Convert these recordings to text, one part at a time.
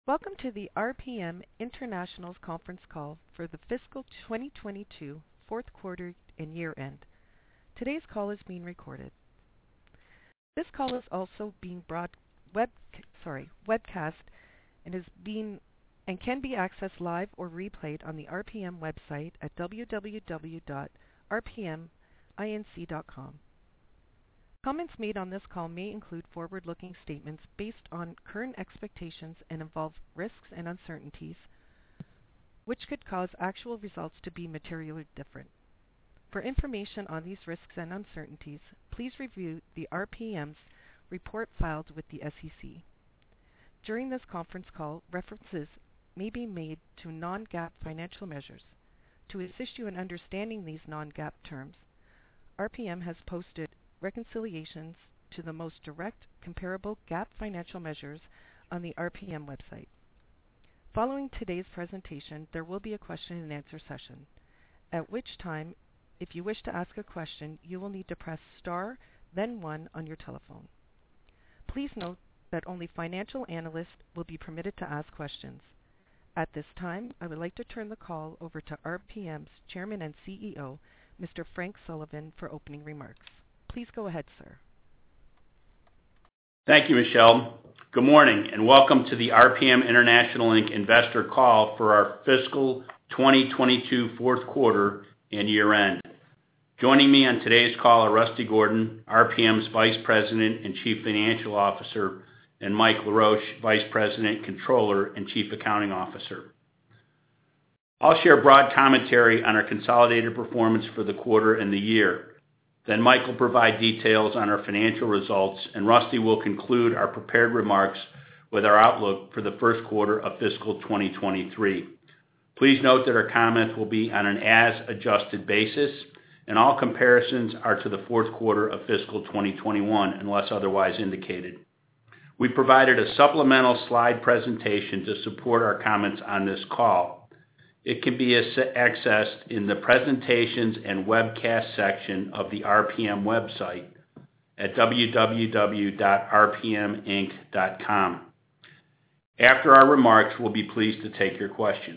Welcome to the RPM International's conference call for the fiscal 2022 fourth quarter and year end. Today's call is being recorded. This call is also being webcast and can be accessed live or replayed on the RPM website at www.rpminc.com. Comments made on this call may include forward-looking statements based on current expectations and involve risks and uncertainties, which could cause actual results to be materially different. For information on these risks and uncertainties, please review the RPM's report filed with the SEC. During this conference call, references may be made to non-GAAP financial measures. To assist you in understanding these non-GAAP terms, RPM has posted reconciliations to the most direct comparable GAAP financial measures on the RPM website. Following today's presentation, there will be a question and answer session, at which time, if you wish to ask a question, you will need to press star, then 1 on your telephone. Please note that only financial analysts will be permitted to ask questions. At this time, I would like to turn the call over to RPM's Chairman and CEO, Mr. Frank Sullivan, for opening remarks. Please go ahead, sir. Thank you, Michelle. Good morning, and welcome to the RPM International Inc. investor call for our fiscal 2022 fourth quarter and year end. Joining me on today's call are Rusty Gordon, RPM's Vice President and Chief Financial Officer, and Mike LaRoche, Vice President, Controller, and Chief Accounting Officer. I'll share broad commentary on our consolidated performance for the quarter and the year. Then Mike will provide details on our financial results, and Rusty will conclude our prepared remarks with our outlook for the first quarter of fiscal 2023. Please note that our comments will be on an as-adjusted basis, and all comparisons are to the fourth quarter of fiscal 2021, unless otherwise indicated. We provided a supplemental slide presentation to support our comments on this call. It can be accessed in the presentations and webcast section of the RPM website at www.rpminc.com. After our remarks, we'll be pleased to take your questions.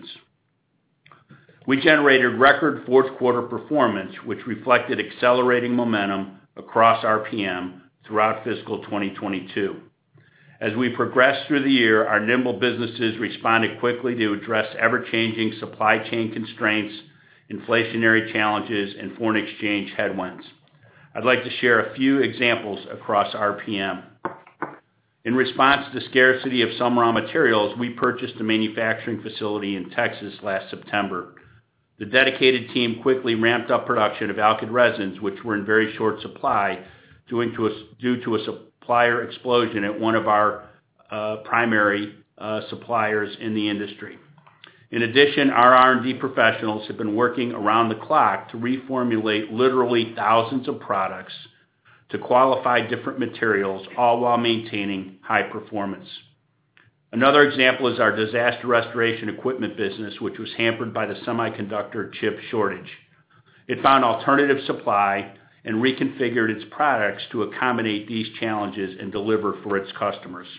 We generated record fourth quarter performance, which reflected accelerating momentum across RPM throughout fiscal 2022. As we progressed through the year, our nimble businesses responded quickly to address ever-changing supply chain constraints, inflationary challenges, and foreign exchange headwinds. I'd like to share a few examples across RPM. In response to the scarcity of some raw materials, we purchased a manufacturing facility in Texas last September. The dedicated team quickly ramped up production of alkyd resins, which were in very short supply due to a supplier explosion at one of our primary suppliers in the industry. In addition, our R&D professionals have been working around the clock to reformulate literally thousands of products to qualify different materials, all while maintaining high performance. Another example is our disaster restoration equipment business, which was hampered by the semiconductor chip shortage. It found alternative supply and reconfigured its products to accommodate these challenges and deliver for its customers.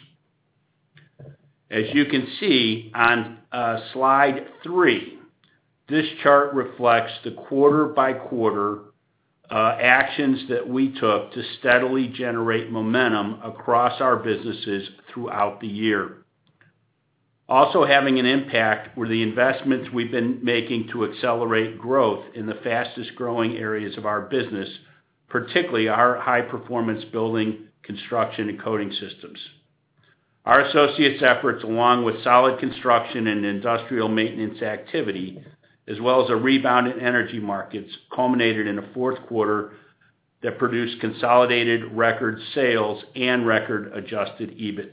As you can see on slide 3, this chart reflects the quarter-by-quarter actions that we took to steadily generate momentum across our businesses throughout the year. Also having an impact were the investments we've been making to accelerate growth in the fastest growing areas of our business, particularly our high-performance building, construction, and coating systems. Our associates' efforts, along with solid construction and industrial maintenance activity, as well as a rebound in energy markets, culminated in a fourth quarter that produced consolidated record sales and record adjusted EBITs.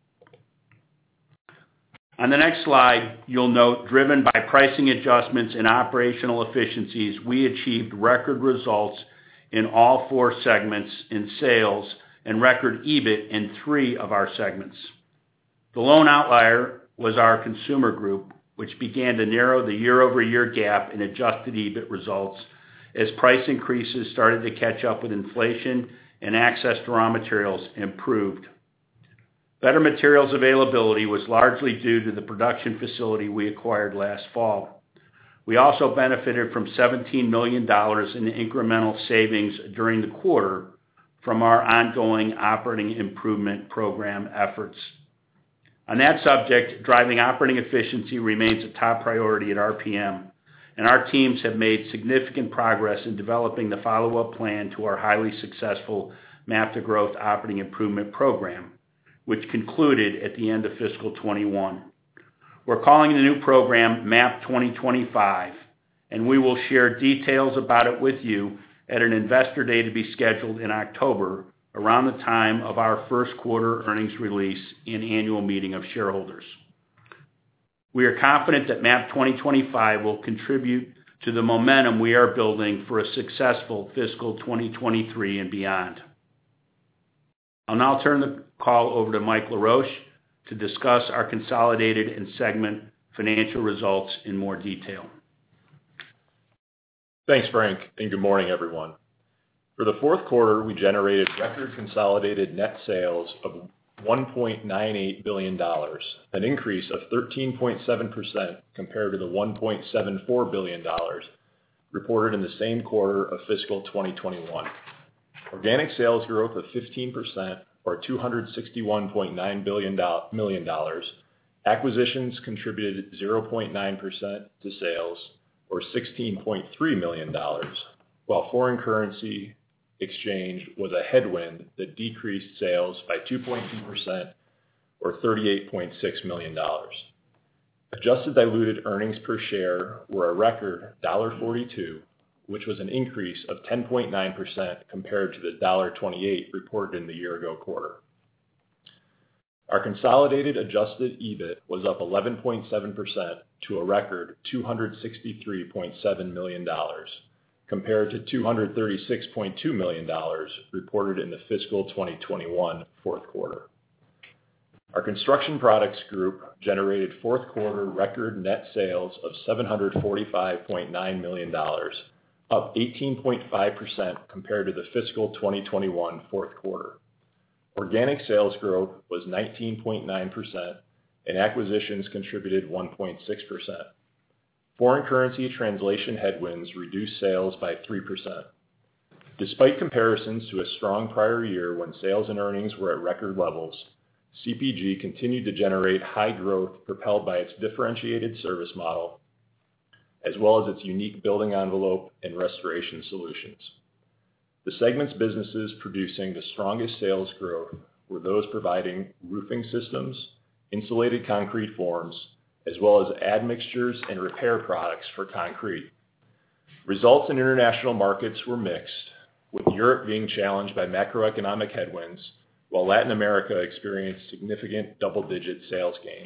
On the next slide, you'll note, driven by pricing adjustments and operational efficiencies, we achieved record results in all 4 segments in sales and record EBIT in 3 of our segments. The lone outlier was our consumer group, which began to narrow the year-over-year gap in adjusted EBIT results as price increases started to catch up with inflation and access to raw materials improved. Better materials availability was largely due to the production facility we acquired last fall. We also benefited from $17 million in incremental savings during the quarter from our ongoing operating improvement program efforts. On that subject, driving operating efficiency remains a top priority at RPM, and our teams have made significant progress in developing the follow-up plan to our highly successful MAP to Growth operating improvement program, which concluded at the end of fiscal 21. We're calling the new program MAP 2025, and we will share details about it with you at an investor day to be scheduled in October around the time of our first quarter earnings release and annual meeting of shareholders. We are confident that MAP 2025 will contribute to the momentum we are building for a successful fiscal 2023 and beyond. I'll now turn the call over to Mike LaRoche to discuss our consolidated and segment financial results in more detail. Thanks, Frank, and good morning, everyone. For the fourth quarter, we generated record consolidated net sales of $1.98 billion, an increase of 13.7% compared to the $1.74 billion reported in the same quarter of fiscal 2021. Organic sales growth of 15%, or $261.9 million. Acquisitions contributed 0.9% to sales, or $16.3 million, while foreign currency exchange was a headwind that decreased sales by 2.2%, or $38.6 million. Adjusted diluted earnings per share were a record $1.42, which was an increase of 10.9% compared to the $1.28 reported in the year-ago quarter. Our consolidated adjusted EBIT was up 11.7% to a record $263.7 million, compared to $236.2 million reported in the fiscal 2021 fourth quarter. Our Construction Products Group generated fourth quarter record net sales of $745.9 million, up 18.5% compared to the fiscal 2021 fourth quarter. Organic sales growth was 19.9%, and acquisitions contributed 1.6%. Foreign currency translation headwinds reduced sales by 3%. Despite comparisons to a strong prior year when sales and earnings were at record levels, CPG continued to generate high growth propelled by its differentiated service model, as well as its unique building envelope and restoration solutions. The segment's businesses producing the strongest sales growth were those providing roofing systems, insulated concrete forms, as well as admixtures and repair products for concrete. Results in international markets were mixed, with Europe being challenged by macroeconomic headwinds, while Latin America experienced significant double-digit sales gains.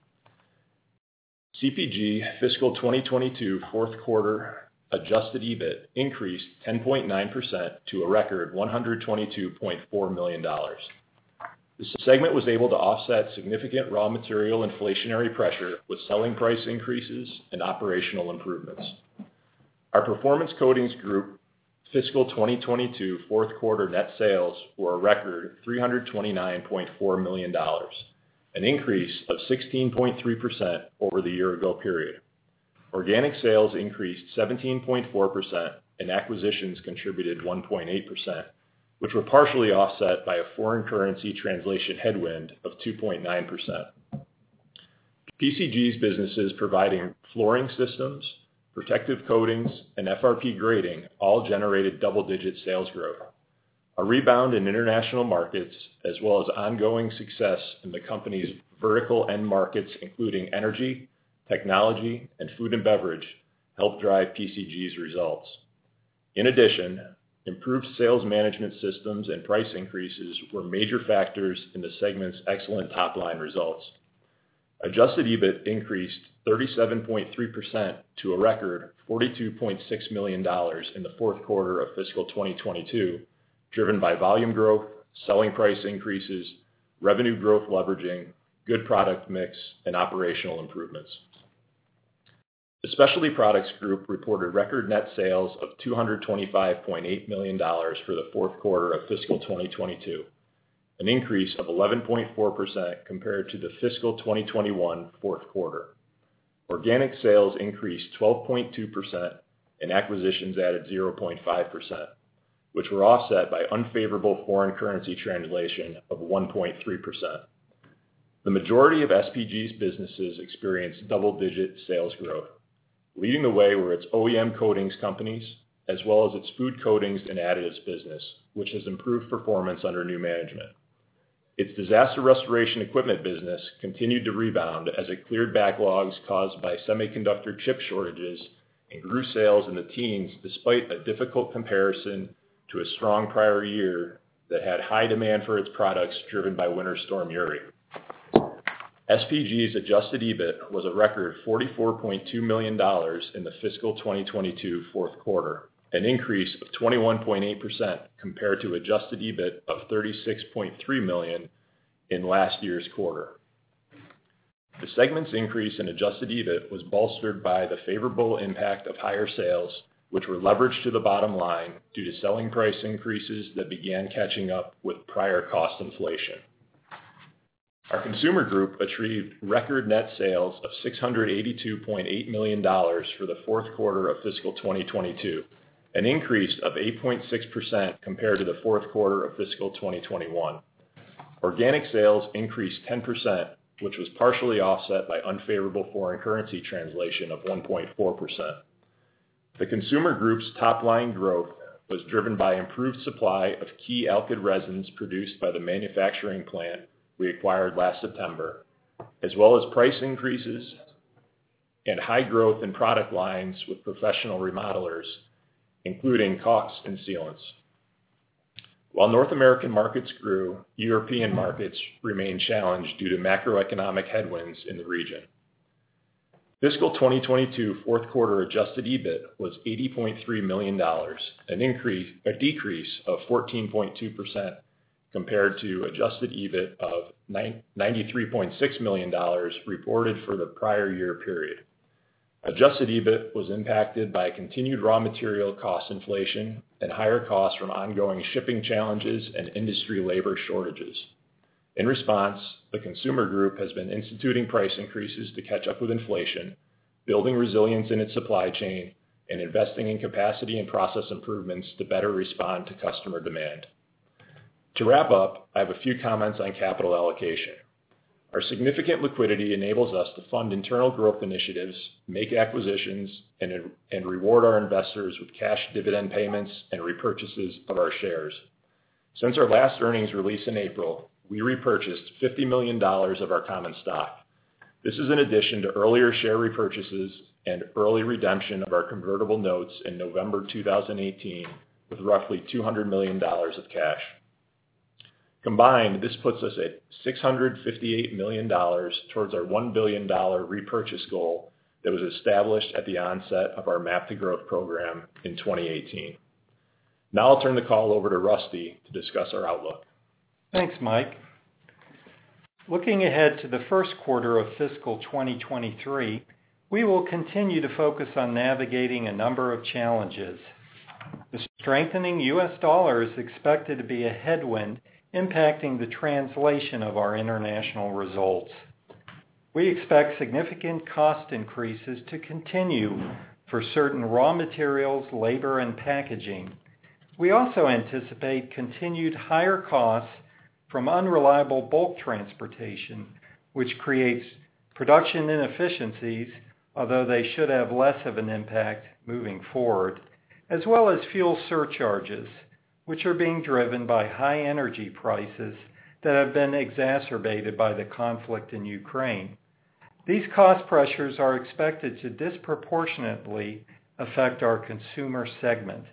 CPG fiscal 2022 fourth quarter adjusted EBIT increased 10.9% to a record $122.4 million. The segment was able to offset significant raw material inflationary pressure with selling price increases and operational improvements. Our Performance Coatings Group fiscal 2022 fourth quarter net sales were a record $329.4 million, an increase of 16.3% over the year-ago period. Organic sales increased 17.4%, and acquisitions contributed 1.8%, which were partially offset by a foreign currency translation headwind of 2.9%. PCG's businesses providing flooring systems, protective coatings, and FRP grading all generated double-digit sales growth. A rebound in international markets, as well as ongoing success in the company's vertical end markets, including energy, technology, and food and beverage, helped drive PCG's results. In addition, improved sales management systems and price increases were major factors in the segment's excellent top-line results. Adjusted EBIT increased 37.3% to a record $42.6 million in the fourth quarter of fiscal 2022, driven by volume growth, selling price increases, revenue growth leveraging, good product mix, and operational improvements. The Specialty Products Group reported record net sales of $225.8 million for the fourth quarter of fiscal 2022, an increase of 11.4% compared to the fiscal 2021 fourth quarter. Organic sales increased 12.2% and acquisitions added 0.5%, which were offset by unfavorable foreign currency translation of 1.3%. The majority of SPG's businesses experienced double-digit sales growth. Leading the way were its OEM coatings companies, as well as its food coatings and additives business, which has improved performance under new management. Its disaster restoration equipment business continued to rebound as it cleared backlogs caused by semiconductor chip shortages and grew sales in the teens despite a difficult comparison to a strong prior year that had high demand for its products driven by Winter Storm Uri. SPG's adjusted EBIT was a record $44.2 million in the fiscal 2022 fourth quarter, an increase of 21.8% compared to adjusted EBIT of $36.3 million in last year's quarter. The segment's increase in adjusted EBIT was bolstered by the favorable impact of higher sales, which were leveraged to the bottom line due to selling price increases that began catching up with prior cost inflation. Our consumer group achieved record net sales of $682.8 million for the fourth quarter of fiscal 2022, an increase of 8.6% compared to the fourth quarter of fiscal 2021. Organic sales increased 10%, which was partially offset by unfavorable foreign currency translation of 1.4%. The consumer group's top-line growth was driven by improved supply of key alkyd resins produced by the manufacturing plant we acquired last September, as well as price increases and high growth in product lines with professional remodelers, including caulks and sealants. While North American markets grew, European markets remained challenged due to macroeconomic headwinds in the region. Fiscal 2022 fourth quarter adjusted EBIT was $80.3 million, a decrease of 14.2% compared to adjusted EBIT of $93.6 million reported for the prior year period. Adjusted EBIT was impacted by continued raw material cost inflation and higher costs from ongoing shipping challenges and industry labor shortages. In response, the consumer group has been instituting price increases to catch up with inflation, building resilience in its supply chain, and investing in capacity and process improvements to better respond to customer demand. To wrap up, I have a few comments on capital allocation. Our significant liquidity enables us to fund internal growth initiatives, make acquisitions, and reward our investors with cash dividend payments and repurchases of our shares. Since our last earnings release in April, we repurchased $50 million of our common stock. This is in addition to earlier share repurchases and early redemption of our convertible notes in November 2018 with roughly $200 million of cash. Combined, this puts us at $658 million towards our $1 billion repurchase goal that was established at the onset of our MAP to Growth program in 2018. Now I'll turn the call over to Rusty to discuss our outlook. Thanks, Mike. Looking ahead to the first quarter of fiscal 2023, we will continue to focus on navigating a number of challenges. The strengthening U.S. dollar is expected to be a headwind impacting the translation of our international results. We expect significant cost increases to continue for certain raw materials, labor, and packaging. We also anticipate continued higher costs from unreliable bulk transportation, which creates production inefficiencies, although they should have less of an impact moving forward, as well as fuel surcharges, which are being driven by high energy prices that have been exacerbated by the conflict in Ukraine. These cost pressures are expected to disproportionately affect our consumer segment.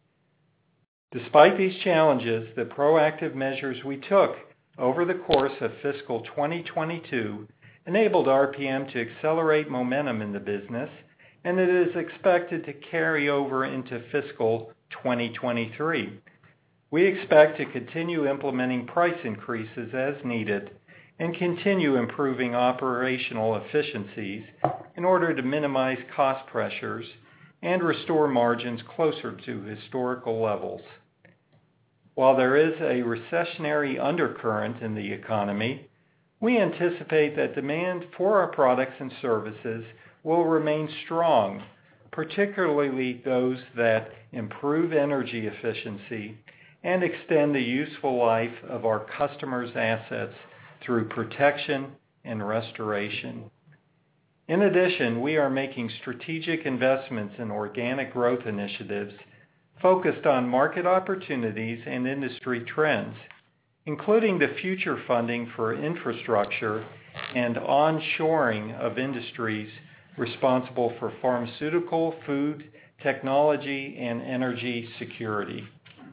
Despite these challenges, the proactive measures we took over the course of fiscal 2022 enabled RPM to accelerate momentum in the business, and it is expected to carry over into fiscal 2023. We expect to continue implementing price increases as needed and continue improving operational efficiencies in order to minimize cost pressures and restore margins closer to historical levels. While there is a recessionary undercurrent in the economy, we anticipate that demand for our products and services will remain strong, particularly those that improve energy efficiency and extend the useful life of our customers' assets through protection and restoration. In addition, we are making strategic investments in organic growth initiatives focused on market opportunities and industry trends, including the future funding for infrastructure and onshoring of industries responsible for pharmaceutical, food, technology, and energy security.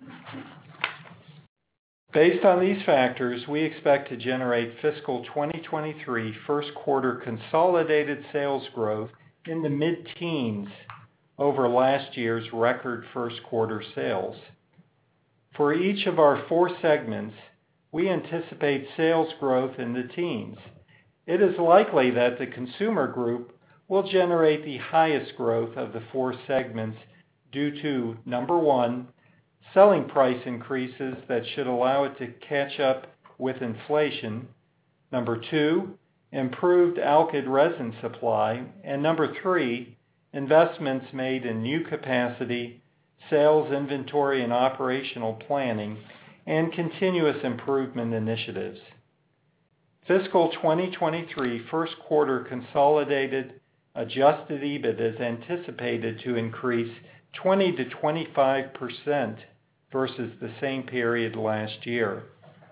Based on these factors, we expect to generate fiscal 2023 first quarter consolidated sales growth in the mid-teens over last year's record first quarter sales. For each of our 4 segments, we anticipate sales growth in the teens. It is likely that the Consumer Group will generate the highest growth of the 4 segments due to, number 1, selling price increases that should allow it to catch up with inflation, number 2, improved alkyd resin supply, and number 3, investments made in new capacity, sales, inventory, and operational planning, and continuous improvement initiatives. Fiscal 2023 first quarter consolidated adjusted EBIT is anticipated to increase 20 to 25% versus the same period last year.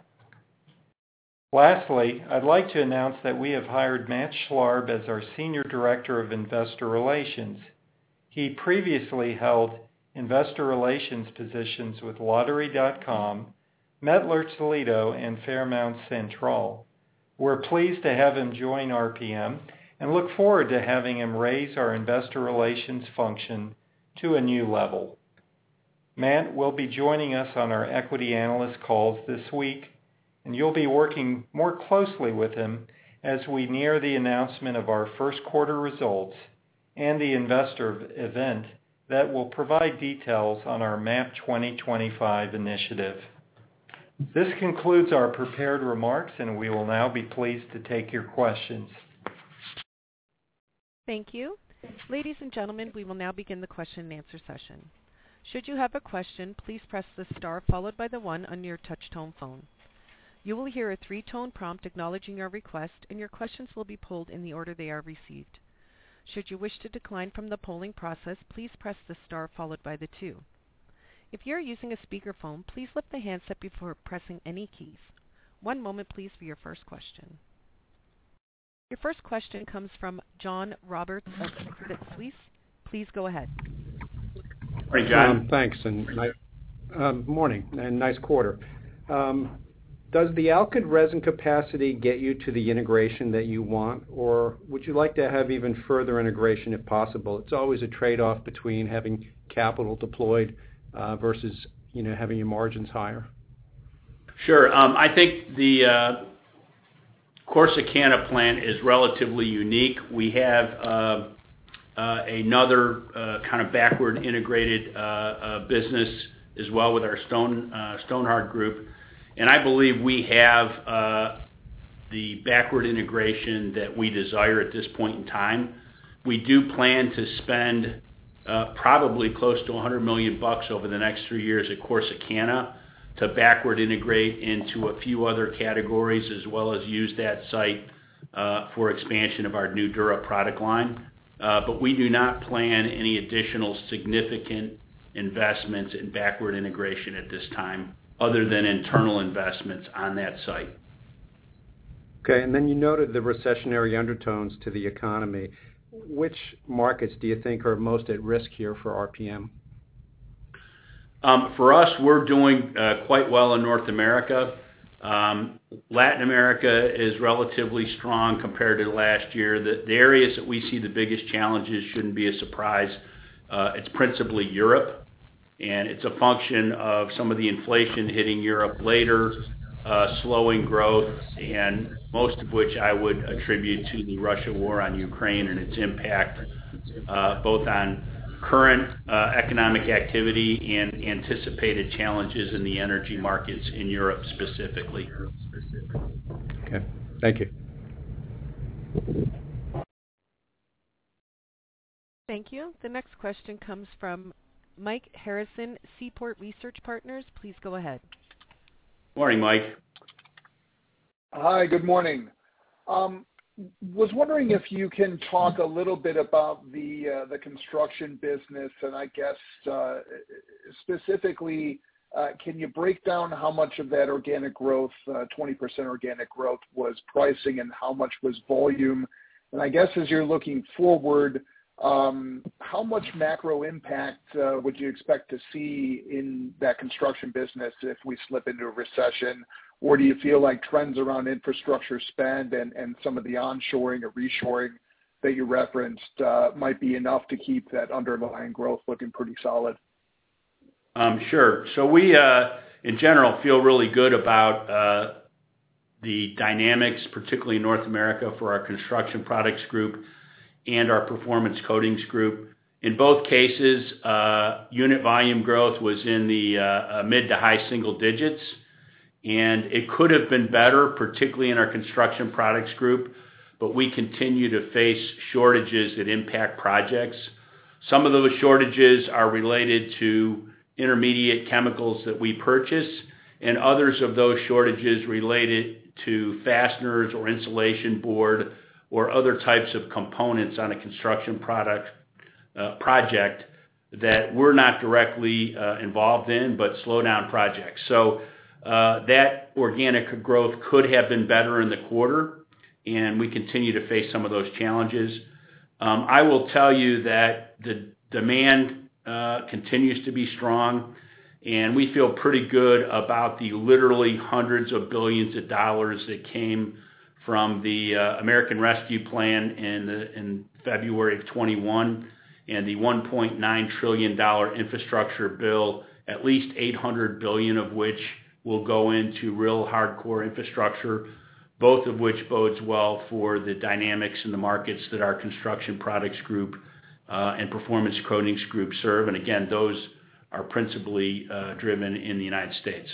Lastly, I'd like to announce that we have hired Matt Schlarb as our Senior Director of Investor Relations. He previously held investor relations positions with Lottery.com, Mettler-Toledo, and Fairmount Central. We're pleased to have him join RPM and look forward to having him raise our investor relations function to a new level. Matt will be joining us on our equity analyst calls this week, and you'll be working more closely with him as we near the announcement of our first quarter results and the investor event that will provide details on our MAP 2025 initiative. This concludes our prepared remarks, and we will now be pleased to take your questions. Thank you. Ladies and gentlemen, we will now begin the question and answer session. Should you have a question, please press the star followed by the 1 on your touch-tone phone. You will hear a 3-tone prompt acknowledging your request, and your questions will be polled in the order they are received. Should you wish to decline from the polling process, please press the star followed by the 2. If you are using a speakerphone, please lift the handset before pressing any keys. One moment, please, for your first question. Your first question comes from John Roberts of Credit Suisse. Please go ahead. Morning, John. Thanks, and morning, and nice quarter. Does the alkyd resin capacity get you to the integration that you want, or would you like to have even further integration if possible? It's always a trade-off between having capital deployed versus, having your margins higher. Sure. I think the Corsicana plant is relatively unique. We have another kind of backward integrated business as well with our Stonhard group, and I believe we have the backward integration that we desire at this point in time. We do plan to spend probably close to $100 million over the next 3 years at Corsicana to backward integrate into a few other categories, as well as use that site for expansion of our new Dura product line. But we do not plan any additional significant investments in backward integration at this time, other than internal investments on that site. Okay, and then you noted the recessionary undertones to the economy. Which markets do you think are most at risk here for RPM? For us, we're doing quite well in North America. Latin America is relatively strong compared to last year. The areas that we see the biggest challenges shouldn't be a surprise. It's principally Europe, and it's a function of some of the inflation hitting Europe later, slowing growth, and most of which I would attribute to the Russia war on Ukraine and its impact both on current economic activity and anticipated challenges in the energy markets in Europe specifically. Okay, thank you. Thank you. The next question comes from Mike Harrison, Seaport Research Partners. Please go ahead. Morning, Mike. Hi, good morning. Was wondering if you can talk a little bit about the construction business, and I guess specifically, can you break down how much of that organic growth, 20% organic growth, was pricing and how much was volume? And I guess as you're looking forward, how much macro impact would you expect to see in that construction business if we slip into a recession? Or do you feel like trends around infrastructure spend and some of the onshoring or reshoring that you referenced might be enough to keep that underlying growth looking pretty solid? Sure. So we, in general, feel really good about the dynamics, particularly in North America, for our Construction Products Group and our Performance Coatings Group. In both cases, unit volume growth was in the mid to high single digits, and it could have been better, particularly in our Construction Products Group, but we continue to face shortages that impact projects. Some of those shortages are related to intermediate chemicals that we purchase, and others of those shortages related to fasteners or insulation board or other types of components on a construction project that we're not directly involved in, but slow down projects. So that organic growth could have been better in the quarter, and we continue to face some of those challenges. I will tell you that the demand continues to be strong, and we feel pretty good about the literally hundreds of billions of dollars that came from the American Rescue Plan in February of 21 and the $1.9 trillion infrastructure bill, at least $800 billion of which will go into real hardcore infrastructure, both of which bodes well for the dynamics in the markets that our Construction Products Group and Performance Coatings Group serve. And again, those are principally driven in the United States.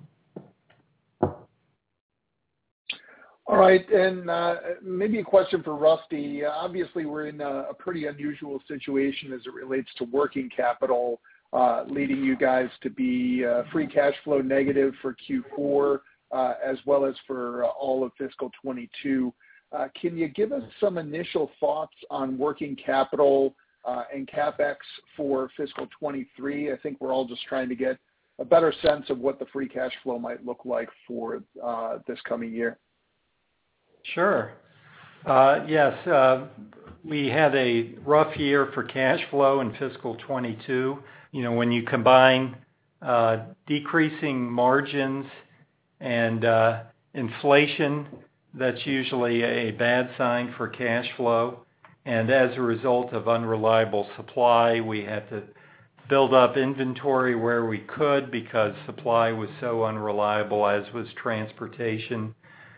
All right, and maybe a question for Rusty. Obviously, we're in a pretty unusual situation as it relates to working capital, leading you guys to be free cash flow negative for Q4 as well as for all of fiscal 22. Can you give us some initial thoughts on working capital and CapEx for fiscal 23? I think we're all just trying to get a better sense of what the free cash flow might look like for this coming year. Sure. Yes, we had a rough year for cash flow in fiscal 22. You know, when you combine decreasing margins and inflation, that's usually a bad sign for cash flow. And as a result of unreliable supply, we had to build up inventory where we could because supply was so unreliable, as was transportation.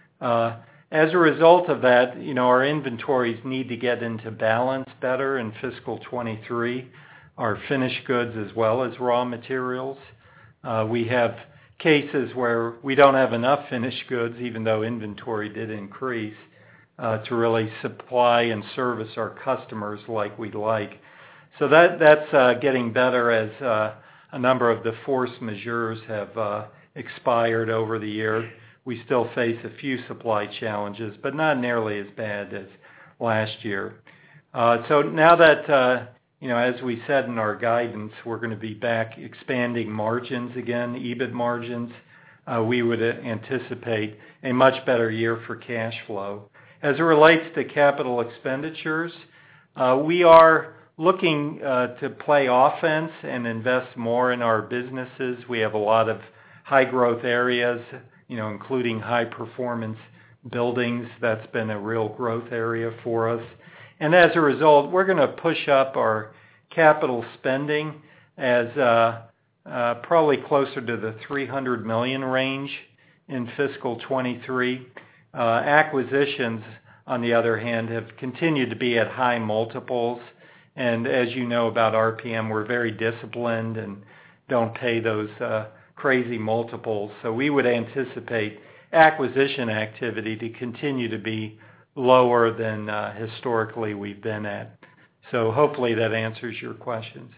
As a result of that, you know, our inventories need to get into balance better in fiscal 23, our finished goods as well as raw materials. We have cases where we don't have enough finished goods, even though inventory did increase, to really supply and service our customers like we'd like. So that's getting better as a number of the force majeures have expired over the year. We still face a few supply challenges, but not nearly as bad as last year. So now that, you know, as we said in our guidance, we're going to be back expanding margins again, EBIT margins, we would anticipate a much better year for cash flow. As it relates to capital expenditures, we are looking to play offense and invest more in our businesses. We have a lot of high growth areas, you know, including high performance buildings. That's been a real growth area for us. And as a result, we're going to push up our capital spending as probably closer to the $300 million range in fiscal 23. Acquisitions, on the other hand, have continued to be at high multiples, And as you know about RPM, we're very disciplined and don't pay those crazy multiples. So we would anticipate acquisition activity to continue to be lower than historically we've been at. So hopefully that answers your questions.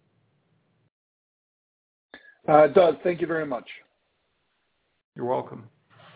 It does. Thank you very much. You're welcome.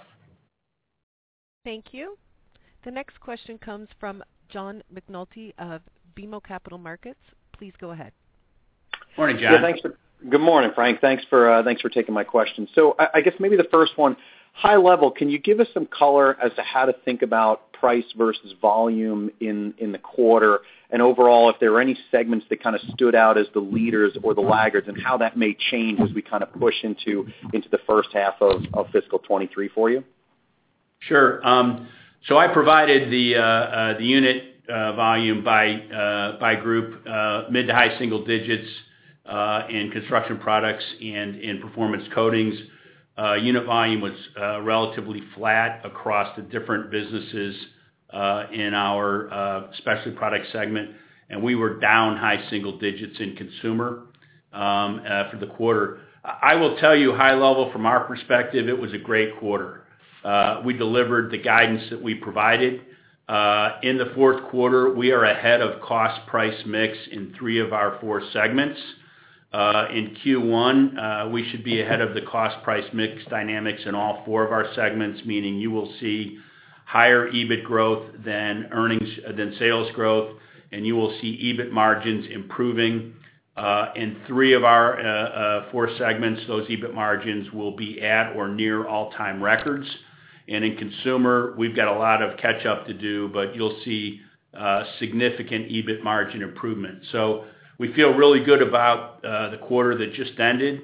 Thank you. The next question comes from John McNulty of BMO Capital Markets. Please go ahead. Morning, John. Yeah, good morning, Frank. Thanks for taking my question. So I guess maybe the first one, high level, can you give us some color as to how to think about price versus volume in the quarter, and overall if there are any segments that kind of stood out as the leaders or the laggards, and how that may change as we kind of push into the first half of fiscal 23 for you? Sure. So I provided the unit volume by group, mid to high single digits in construction products and in performance coatings. Unit volume was relatively flat across the different businesses in our specialty product segment, and we were down high single digits in consumer for the quarter. I will tell you, high level from our perspective, it was a great quarter. We delivered the guidance that we provided. In the fourth quarter, we are ahead of cost price mix in 3 of our 4 segments. In Q1, we should be ahead of the cost price mix dynamics in all 4 of our segments, meaning you will see higher EBIT growth than sales growth, and you will see EBIT margins improving. In 3 of our 4 segments, those EBIT margins will be at or near all-time records. And in consumer, we've got a lot of catch up to do, but you'll see significant EBIT margin improvement. So we feel really good about the quarter that just ended,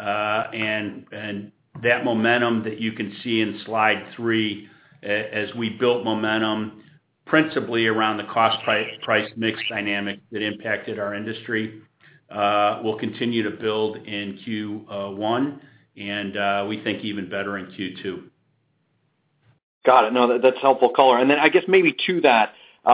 and that momentum that you can see in slide 3 as we built momentum principally around the cost price mix dynamic that impacted our industry. We'll continue to build in Q1, and we think even better in Q2. Got it. No, that's helpful color. And then I guess maybe to that,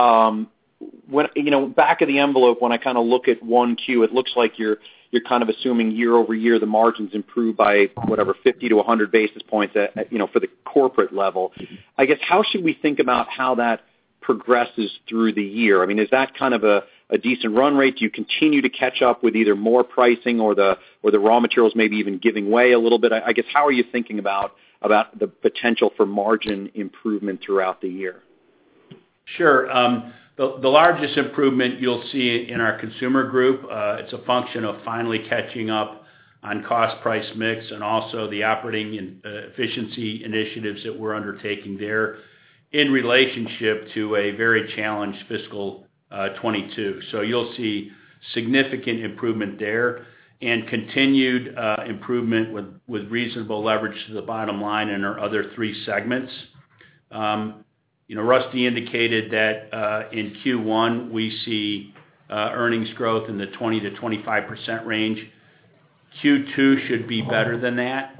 when back of the envelope, when I kind of look at 1Q, it looks like you're kind of assuming year over year the margins improve by whatever 50 to 100 basis points, for the corporate level. I guess how should we think about how that progresses through the year? I mean, is that kind of a decent run rate? Do you continue to catch up with either more pricing or the raw materials maybe even giving way a little bit? I guess how are you thinking about the potential for margin improvement throughout the year? Sure. The largest improvement you'll see in our consumer group, it's a function of finally catching up on cost price mix and also the operating and efficiency initiatives that we're undertaking there in relationship to a very challenged fiscal 22. So you'll see significant improvement there and continued improvement with reasonable leverage to the bottom line in our other 3 segments. Rusty indicated that in Q1 we see earnings growth in the 20 to 25% range. Q2 should be better than that.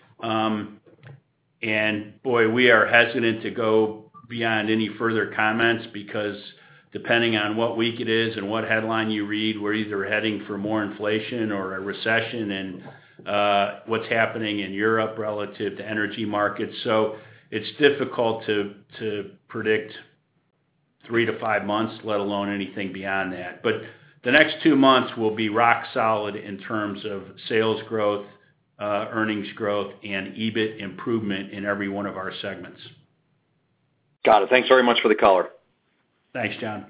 And boy, we are hesitant to go beyond any further comments because depending on what week it is and what headline you read, we're either heading for more inflation or a recession, and what's happening in Europe relative to energy markets. So it's difficult to predict 3 to 5 months, let alone anything beyond that. But the next 2 months will be rock solid in terms of sales growth, earnings growth, and EBIT improvement in every one of our segments. Got it. Thanks very much for the color. Thanks, John.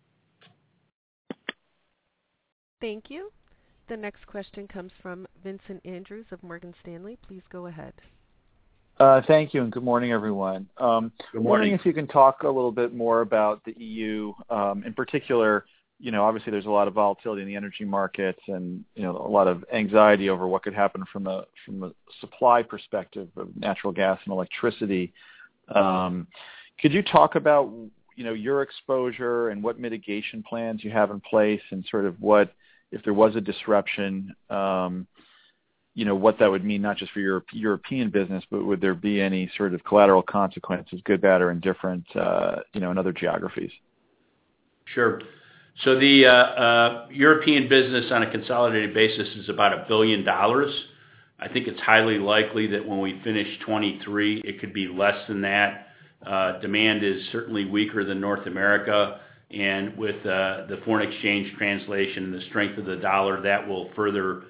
Thank you. The next question comes from Vincent Andrews of Morgan Stanley. Please go ahead. Thank you, and good morning, everyone. Good morning. Wondering if you can talk a little bit more about the EU, in particular. Obviously there's a lot of volatility in the energy markets and, a lot of anxiety over what could happen from a supply perspective of natural gas and electricity. Could you talk about, your exposure and what mitigation plans you have in place and sort of what, if there was a disruption, what that would mean, not just for your European business, but would there be any sort of collateral consequences, good, bad, or indifferent, in other geographies? Sure. So the European business on a consolidated basis is about $1 billion. I think it's highly likely that when we finish 23, it could be less than that. Demand is certainly weaker than North America, and with the foreign exchange translation and the strength of the dollar, that will further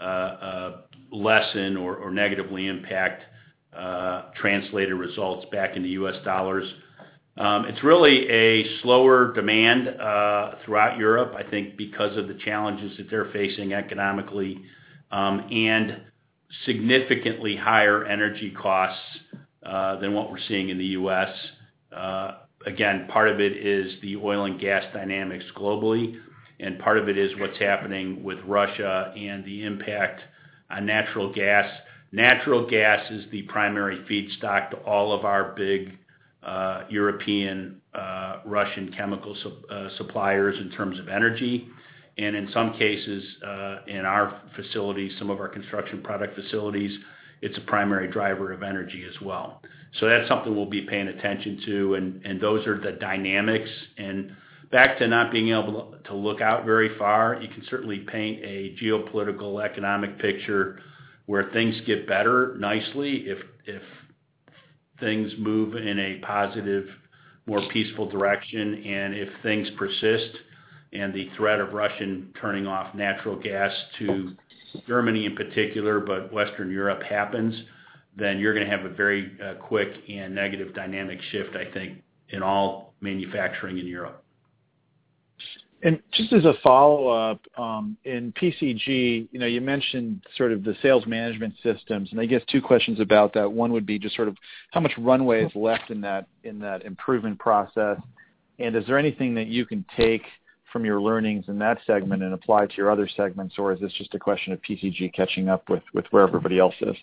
lessen or negatively impact translated results back into U.S. dollars. It's really a slower demand throughout Europe, I think, because of the challenges that they're facing economically, and significantly higher energy costs than what we're seeing in the U.S. Again, part of it is the oil and gas dynamics globally, and part of it is what's happening with Russia and the impact on natural gas. Natural gas is the primary feedstock to all of our big European Russian chemical suppliers in terms of energy. And in some cases, in our facilities, some of our construction product facilities, it's a primary driver of energy as well. So that's something we'll be paying attention to, and those are the dynamics. And back to not being able to look out very far, you can certainly paint a geopolitical economic picture where things get better nicely if things move in a positive, more peaceful direction, and if things persist and the threat of Russian turning off natural gas to Germany in particular, but Western Europe happens, then you're going to have a very quick and negative dynamic shift, I think, in all manufacturing in Europe. And just as a follow-up, in PCG, you mentioned sort of the sales management systems, and I guess two questions about that. One would be just sort of how much runway is left in that improvement process, and is there anything that you can take from your learnings in that segment and apply to your other segments, or is this just a question of PCG catching up with where everybody else is?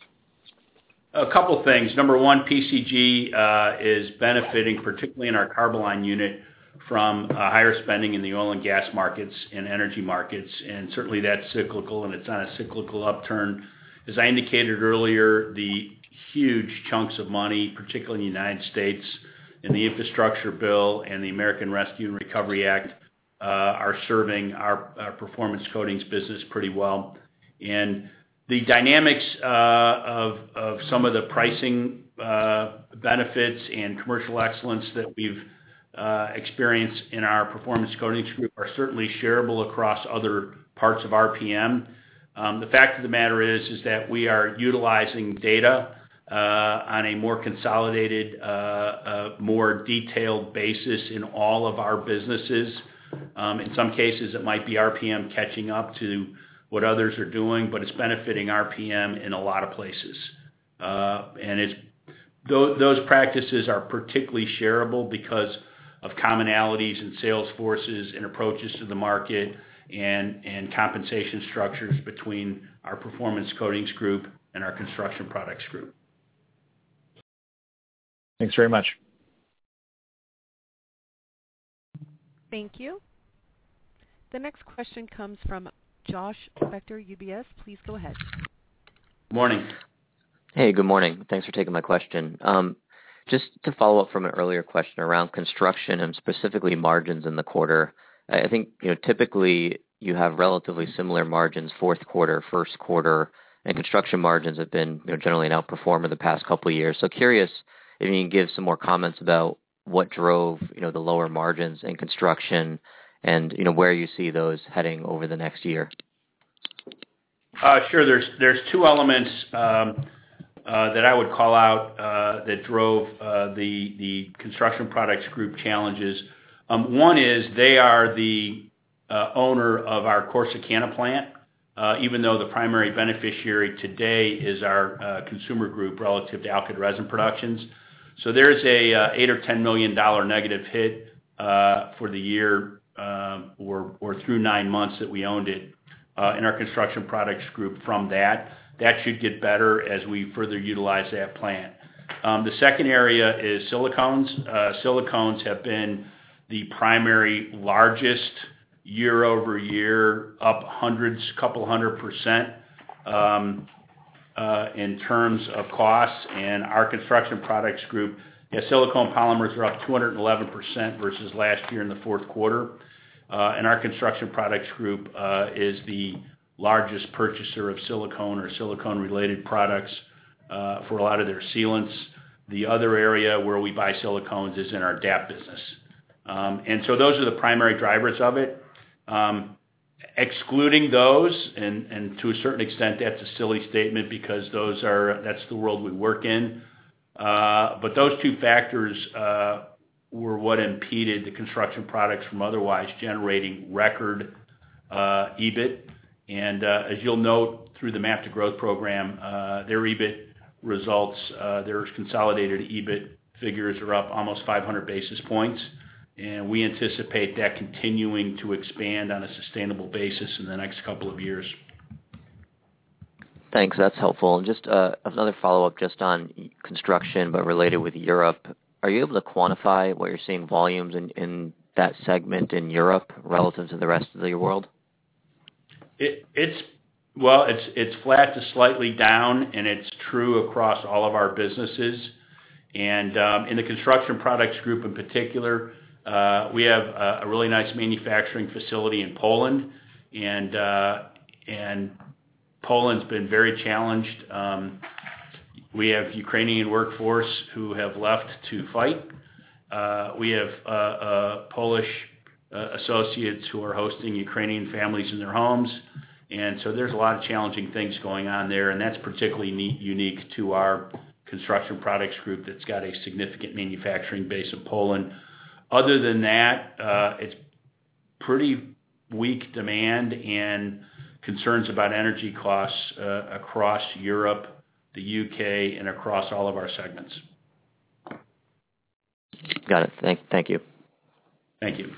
A couple things. Number one, PCG is benefiting, particularly in our Carboline unit, from higher spending in the oil and gas markets and energy markets, and certainly that's cyclical, and it's on a cyclical upturn. As I indicated earlier, the huge chunks of money, particularly in the United States, in the infrastructure bill and the American Rescue and Recovery Act, are serving our performance coatings business pretty well. And the dynamics of some of the pricing benefits and commercial excellence that we've experienced in our performance coatings group are certainly shareable across other parts of RPM. The fact of the matter is that we are utilizing data on a more consolidated, more detailed basis in all of our businesses. In some cases, it might be RPM catching up to what others are doing, but it's benefiting RPM in a lot of places. And those practices are particularly shareable because of commonalities in sales forces and approaches to the market and compensation structures between our performance coatings group and our construction products group. Thanks very much. Thank you. The next question comes from Josh Spector, UBS. Please go ahead. Morning. Hey, good morning. Thanks for taking my question. Just to follow up from an earlier question around construction and specifically margins in the quarter, I think typically you have relatively similar margins fourth quarter, first quarter, and construction margins have been generally an outperformer the past couple of years. So curious if you can give some more comments about what drove the lower margins in construction and where you see those heading over the next year. Sure. There's two elements that I would call out that drove the construction products group challenges. One is they are the owner of our Corsicana plant, even though the primary beneficiary today is our consumer group relative to alkyd resin productions. So there's a $8 or $10 million negative hit for the year or through 9 months that we owned it in our construction products group from that. That should get better as we further utilize that plant. The second area is silicones. Silicones have been the primary largest year over year, up couple 100% in terms of costs. And our construction products group, silicone polymers are up 211% versus last year in the fourth quarter. and our Construction Products Group is the largest purchaser of silicone or silicone-related products for a lot of their sealants. The other area where we buy silicones is in our DAP business. And so those are the primary drivers of it. Excluding those, and to a certain extent that's a silly statement because that's the world we work in. But those two factors were what impeded the Construction Products from otherwise generating record EBIT. And as you'll note through the MAP to Growth program, their EBIT results, their consolidated EBIT figures are up almost 500 basis points. And we anticipate that continuing to expand on a sustainable basis in the next couple of years. Thanks, that's helpful. And just another follow-up just on construction, but related with Europe. Are you able to quantify what you're seeing volumes in that segment in Europe relative to the rest of the world? It's flat to slightly down, and it's true across all of our businesses. And in the Construction Products Group in particular, we have a really nice manufacturing facility in Poland, and Poland's been very challenged. We have Ukrainian workforce who have left to fight. We have Polish associates who are hosting Ukrainian families in their homes. And so there's a lot of challenging things going on there, and that's particularly unique to our Construction Products Group that's got a significant manufacturing base in Poland. Other than that, it's pretty weak demand and concerns about energy costs across Europe, the UK, and across all of our segments. Got it. Thank you. Thank you.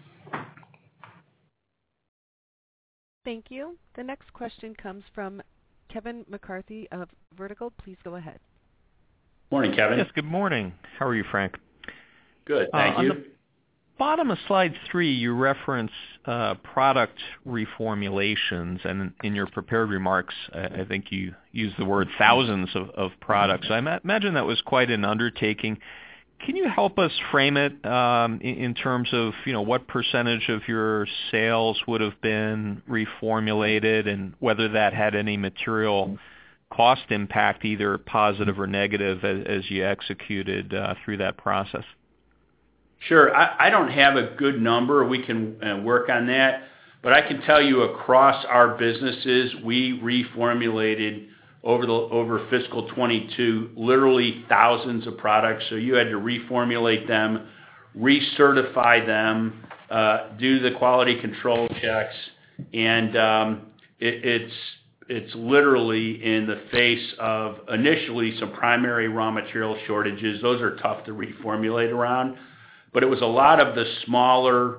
Thank you. The next question comes from Kevin McCarthy of Vertical. Please go ahead. Morning, Kevin. Yes, good morning. How are you, Frank? Good, thank you. On the bottom of slide 3, you reference product reformulations, and in your prepared remarks, I think you used the word thousands of products. I imagine that was quite an undertaking. Can you help us frame it in terms of, what percentage of your sales would have been reformulated and whether that had any material cost impact, either positive or negative, as you executed through that process? Sure. I don't have a good number. We can work on that. But I can tell you across our businesses, we reformulated over fiscal 22, literally thousands of products. So you had to reformulate them, recertify them, do the quality control checks, and it's literally in the face of initially some primary raw material shortages. Those are tough to reformulate around. But it was a lot of the smaller,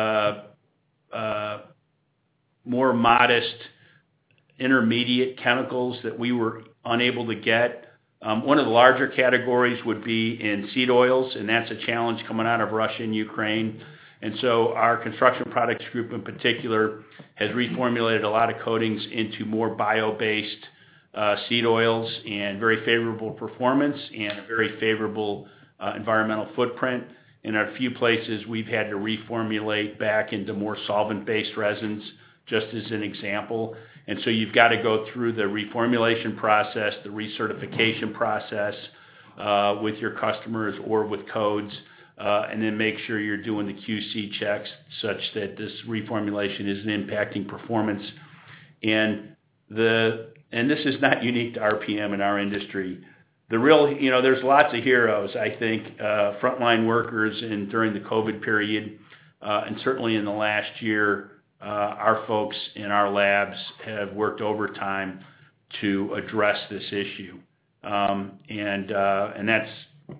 more modest intermediate chemicals that we were unable to get. One of the larger categories would be in seed oils, and that's a challenge coming out of Russia and Ukraine. And so our Construction Products Group in particular has reformulated a lot of coatings into more bio-based seed oils, and very favorable performance and a very favorable environmental footprint. In a few places, we've had to reformulate back into more solvent-based resins, just as an example. And so you've got to go through the reformulation process, the recertification process with your customers or with codes, and then make sure you're doing the QC checks such that this reformulation isn't impacting performance. And this is not unique to RPM in our industry. There's lots of heroes, I think, frontline workers during the COVID period, and certainly in the last year, our folks in our labs have worked overtime to address this issue. And that's,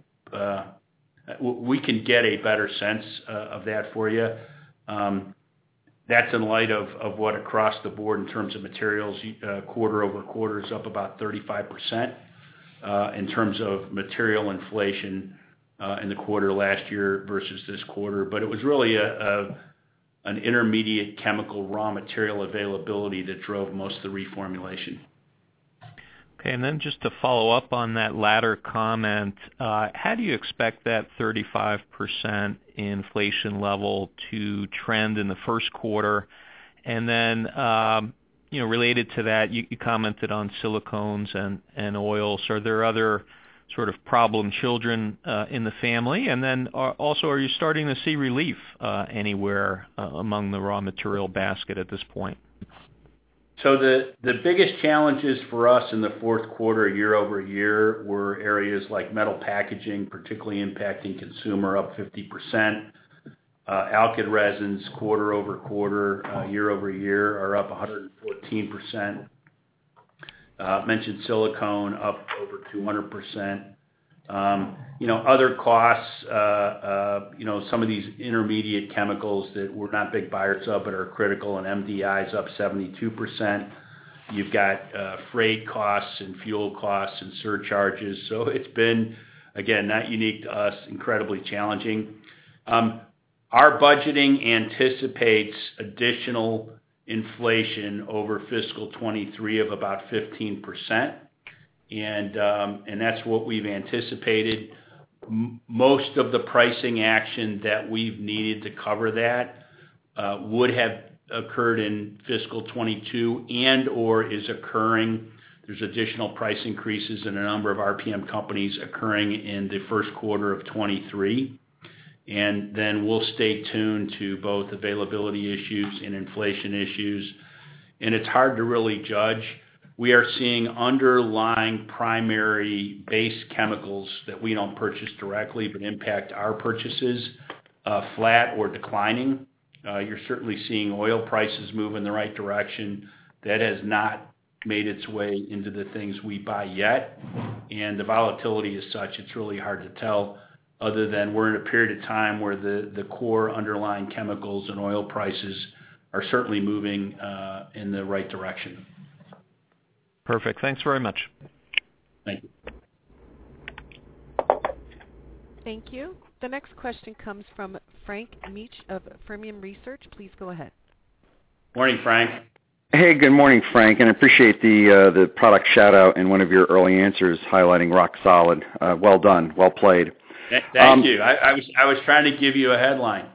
we can get a better sense of that for you. That's in light of what across the board in terms of materials, quarter over quarter is up about 35%. In terms of material inflation in the quarter last year versus this quarter. But it was really an intermediate chemical raw material availability that drove most of the reformulation. Okay, and then just to follow up on that latter comment, how do you expect that 35% inflation level to trend in the first quarter? And then, related to that, you commented on silicones and oils. Are there other sort of problem children in the family? And then also, are you starting to see relief anywhere among the raw material basket at this point? So the biggest challenges for us in the fourth quarter year over year were areas like metal packaging, particularly impacting consumer, up 50%. Alkyd resins quarter over quarter, year over year, are up 114%. Mentioned silicone up over 200%. Other costs, some of these intermediate chemicals that we're not big buyers of but are critical, and MDI is up 72%. You've got freight costs and fuel costs and surcharges. So it's been, again, not unique to us, incredibly challenging. Our budgeting anticipates additional inflation over fiscal 23 of about 15%. And that's what we've anticipated. Most of the pricing action that we've needed to cover that would have occurred in fiscal 22 and or is occurring. There's additional price increases in a number of RPM companies occurring in the first quarter of 23. And then we'll stay tuned to both availability issues and inflation issues. And it's hard to really judge. We are seeing underlying primary base chemicals that we don't purchase directly but impact our purchases flat or declining. You're certainly seeing oil prices move in the right direction. That has not made its way into the things we buy yet. And the volatility is such, it's really hard to tell, other than we're in a period of time where the core underlying chemicals and oil prices are certainly moving in the right direction. Perfect. Thanks very much. Thank you. Thank you. The next question comes from Frank Meach of Fermium Research. Please go ahead. Morning, Frank. Hey, good morning, Frank, and I appreciate the product shout-out in one of your early answers highlighting Rock Solid. Well done. Well played. Thank you. I was trying to give you a headline.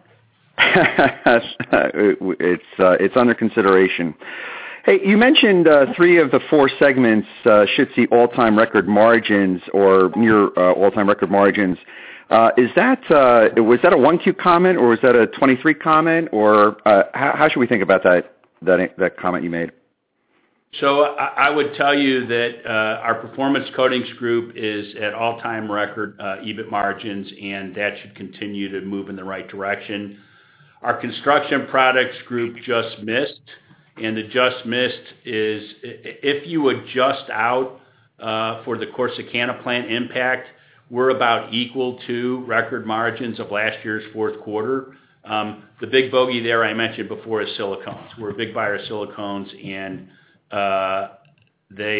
It's under consideration. Hey, you mentioned 3 of the 4 segments should see all-time record margins or near all-time record margins. Was that a 1Q comment or was that a 23 comment, or how should we think about that comment you made? So I would tell you that our Performance Coatings Group is at all-time record EBIT margins, and that should continue to move in the right direction. Our Construction Products Group just missed, and the just missed is if you adjust out for the Corsicana plant impact, we're about equal to record margins of last year's fourth quarter. The big bogey there I mentioned before is silicones. We're a big buyer of silicones, and they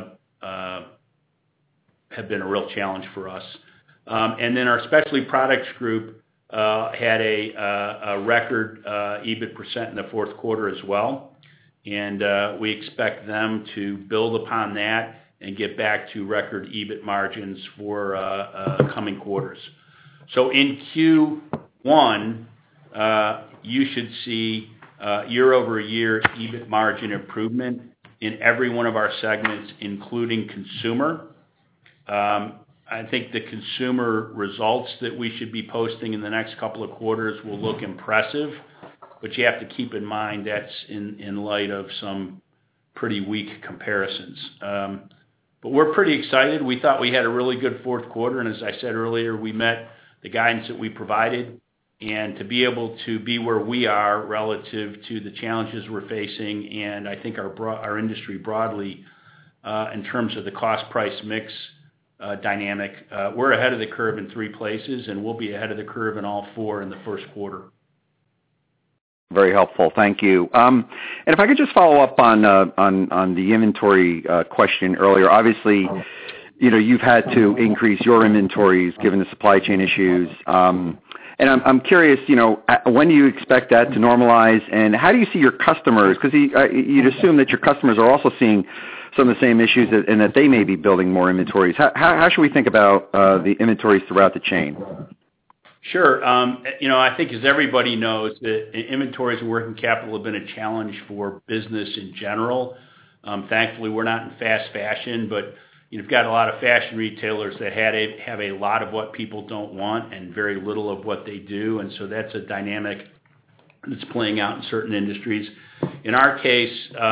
have been a real challenge for us. And then our Specialty Products Group had a record EBIT percent in the fourth quarter as well. And we expect them to build upon that and get back to record EBIT margins for coming quarters. So in Q1, you should see year-over-year EBIT margin improvement in every one of our segments, including consumer. I think the consumer results that we should be posting in the next couple of quarters will look impressive, but you have to keep in mind that's in light of some pretty weak comparisons. But we're pretty excited. We thought we had a really good fourth quarter, and as I said earlier, we met the guidance that we provided. And to be able to be where we are relative to the challenges we're facing, and I think our industry broadly, in terms of the cost-price mix dynamic, we're ahead of the curve in 3 places, and we'll be ahead of the curve in all 4 in the first quarter. Very helpful. Thank you. And if I could just follow up on the inventory question earlier. Obviously, you've had to increase your inventories given the supply chain issues. And I'm curious, when do you expect that to normalize, and how do you see your customers? Because you'd assume that your customers are also seeing some of the same issues and that they may be building more inventories. How should we think about the inventories throughout the chain? Sure. I think as everybody knows, that inventories and working capital have been a challenge for business in general. Thankfully, we're not in fast fashion, but you've got a lot of fashion retailers that have a lot of what people don't want and very little of what they do, and so that's a dynamic that's playing out in certain industries. In our case,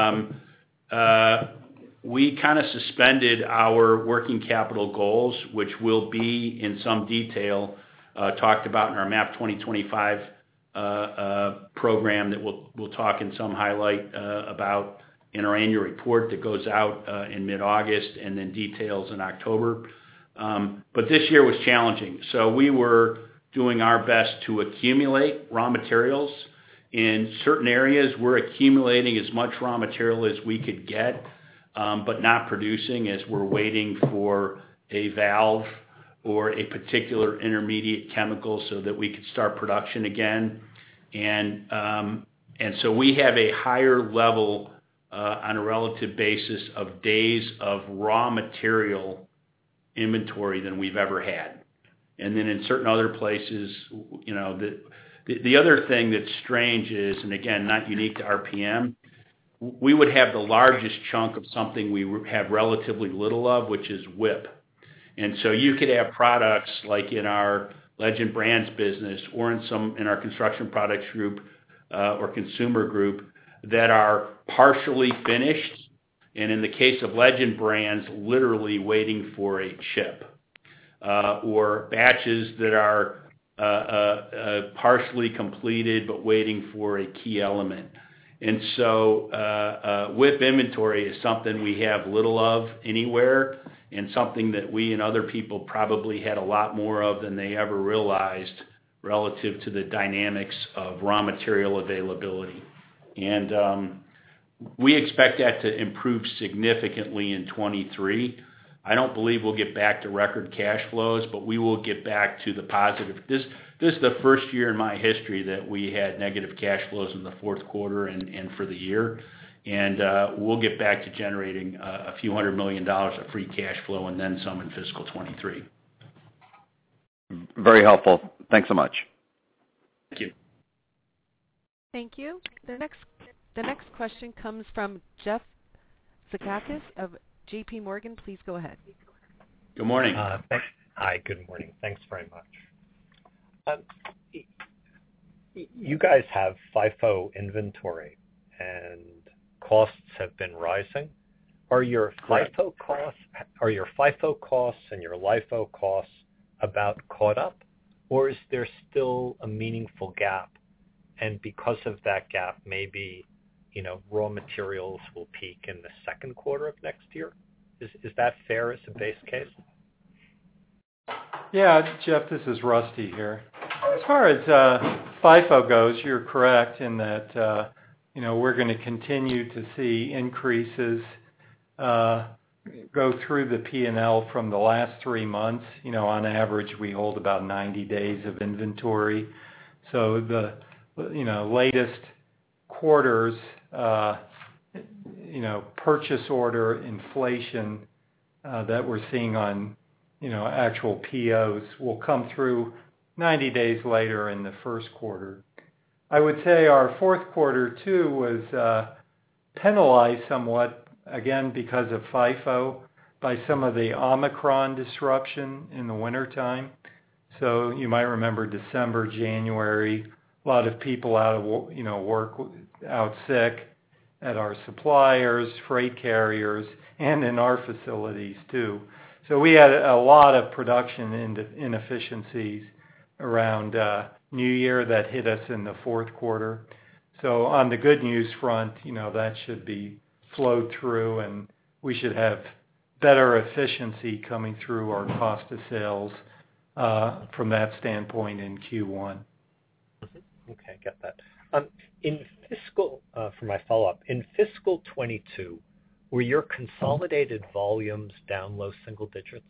we kind of suspended our working capital goals, which will be in some detail talked about in our MAP 2025 program that we'll talk in some highlight about in our annual report that goes out in mid-August and then details in October. But this year was challenging. So we were doing our best to accumulate raw materials. In certain areas, we're accumulating as much raw material as we could get, but not producing as we're waiting for a valve or a particular intermediate chemical so that we could start production again. And so we have a higher level on a relative basis of days of raw material inventory than we've ever had. And then in certain other places, the other thing that's strange is, and again, not unique to RPM, we would have the largest chunk of something we have relatively little of, which is WIP. And so you could have products like in our Legend Brands business or in our construction products group or consumer group that are partially finished, and in the case of Legend Brands, literally waiting for a chip, or batches that are partially completed but waiting for a key element. And so WIP inventory is something we have little of anywhere, and something that we and other people probably had a lot more of than they ever realized relative to the dynamics of raw material availability. And we expect that to improve significantly in 23. I don't believe we'll get back to record cash flows, but we will get back to the positive. This is the first year in my history that we had negative cash flows in the fourth quarter and for the year. And we'll get back to generating a few $100 million of free cash flow and then some in fiscal 23. Very helpful. Thanks so much. Thank you. Thank you. The next question comes from Jeff Zekauskas of J.P. Morgan. Please go ahead. Good morning. Hi, good morning. Thanks very much. You guys have FIFO inventory, and costs have been rising. Are your FIFO costs and your LIFO costs about caught up, or is there still a meaningful gap? And because of that gap, maybe raw materials will peak in the second quarter of next year. Is that fair as a base case? Yeah, Jeff, this is Rusty here. As far as FIFO goes, you're correct in that we're going to continue to see increases go through the P&L from the last 3 months. On average, we hold about 90 days of inventory. So the latest quarters, purchase order inflation that we're seeing on, actual POs will come through 90 days later in the first quarter. I would say our fourth quarter, too, was penalized somewhat, again, because of FIFO, by some of the Omicron disruption in the wintertime. So you might remember December, January, a lot of people out of work, out sick at our suppliers, freight carriers, and in our facilities too. So we had a lot of production inefficiencies around New Year that hit us in the fourth quarter. So on the good news front, that should be flowed through, and we should have better efficiency coming through our cost of sales from that standpoint in Q1. Okay, get that. For my follow-up, in fiscal 22, were your consolidated volumes down low single digits?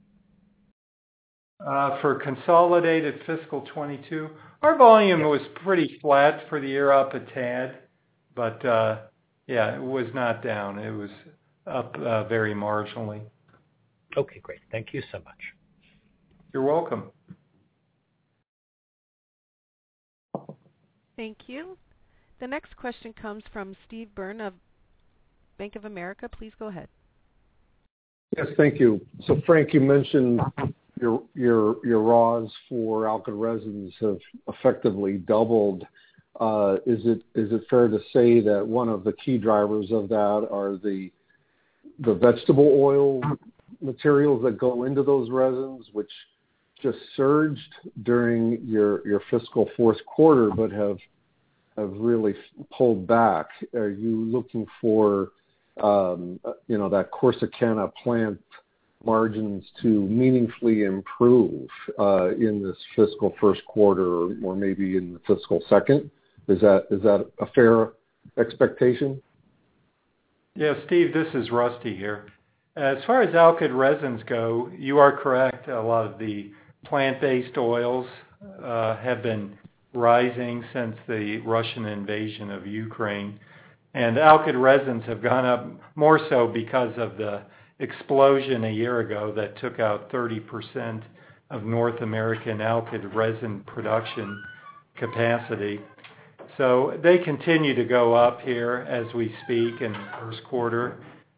For consolidated fiscal 22, our volume was pretty flat for the year, up a tad, but it was not down. It was up very marginally. Okay, great. Thank you so much. You're welcome. Thank you. The next question comes from Steve Byrne of Bank of America. Please go ahead. Yes, thank you. So, Frank, you mentioned your raws for alkyd resins have effectively doubled. Is it fair to say that one of the key drivers of that are the vegetable oil materials that go into those resins, which just surged during your fiscal fourth quarter, but have really pulled back? Are you looking for that Corsicana plant margins to meaningfully improve in this fiscal first quarter or maybe in the fiscal second? Is that a fair expectation? Yeah, Steve, this is Rusty here. As far as alkyd resins go, you are correct. A lot of the plant-based oils have been rising since the Russian invasion of Ukraine. And alkyd resins have gone up more so because of the explosion a year ago that took out 30% of North American alkyd resin production capacity. So they continue to go up here as we speak in the first quarter.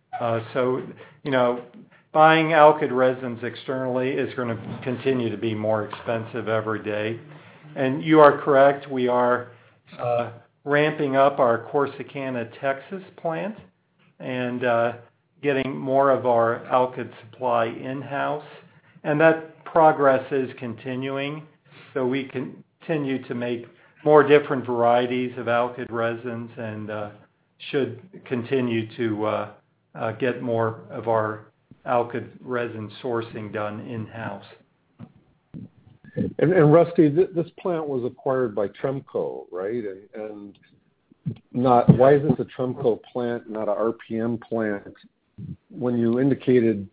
Buying alkyd resins externally is going to continue to be more expensive every day. And you are correct. We are ramping up our Corsicana, Texas plant and getting more of our alkyd supply in-house. And that progress is continuing. So we continue to make more different varieties of alkyd resins and should continue to get more of our alkyd resin sourcing done in-house. And Rusty, this plant was acquired by Tremco, right? And why is this a Tremco plant, not a RPM plant? When you indicated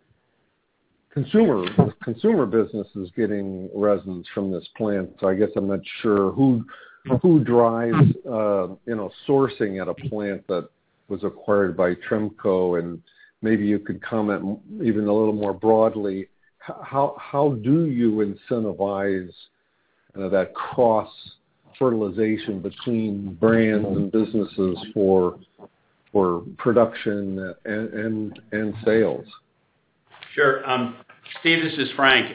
consumer business is getting resins from this plant, so I guess I'm not sure who drives sourcing at a plant that was acquired by Tremco, and maybe you could comment even a little more broadly. How do you incentivize that cross fertilization between brands and businesses for production and sales? Sure. Steve, this is Frank.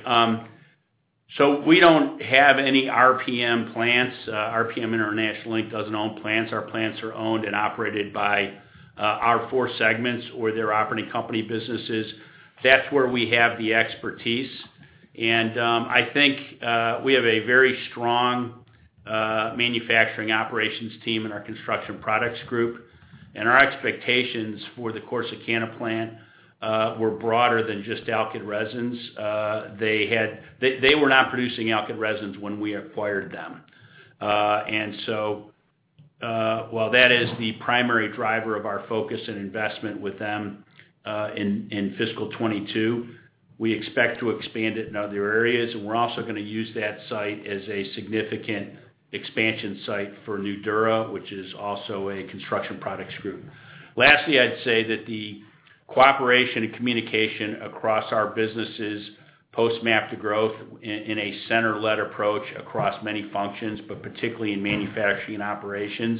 So we don't have any RPM plants. RPM International Inc. doesn't own plants. Our plants are owned and operated by our four segments or their operating company businesses. That's where we have the expertise. And I think we have a very strong manufacturing operations team in our construction products group. And our expectations for the Corsicana plant were broader than just alkyd resins. They were not producing alkyd resins when we acquired them. And so while that is the primary driver of our focus and investment with them in fiscal 22, we expect to expand it in other areas, and we're also going to use that site as a significant expansion site for Nudura, which is also a construction products group. Lastly, I'd say that the cooperation and communication across our businesses post-MAP to Growth in a center-led approach across many functions, but particularly in manufacturing and operations,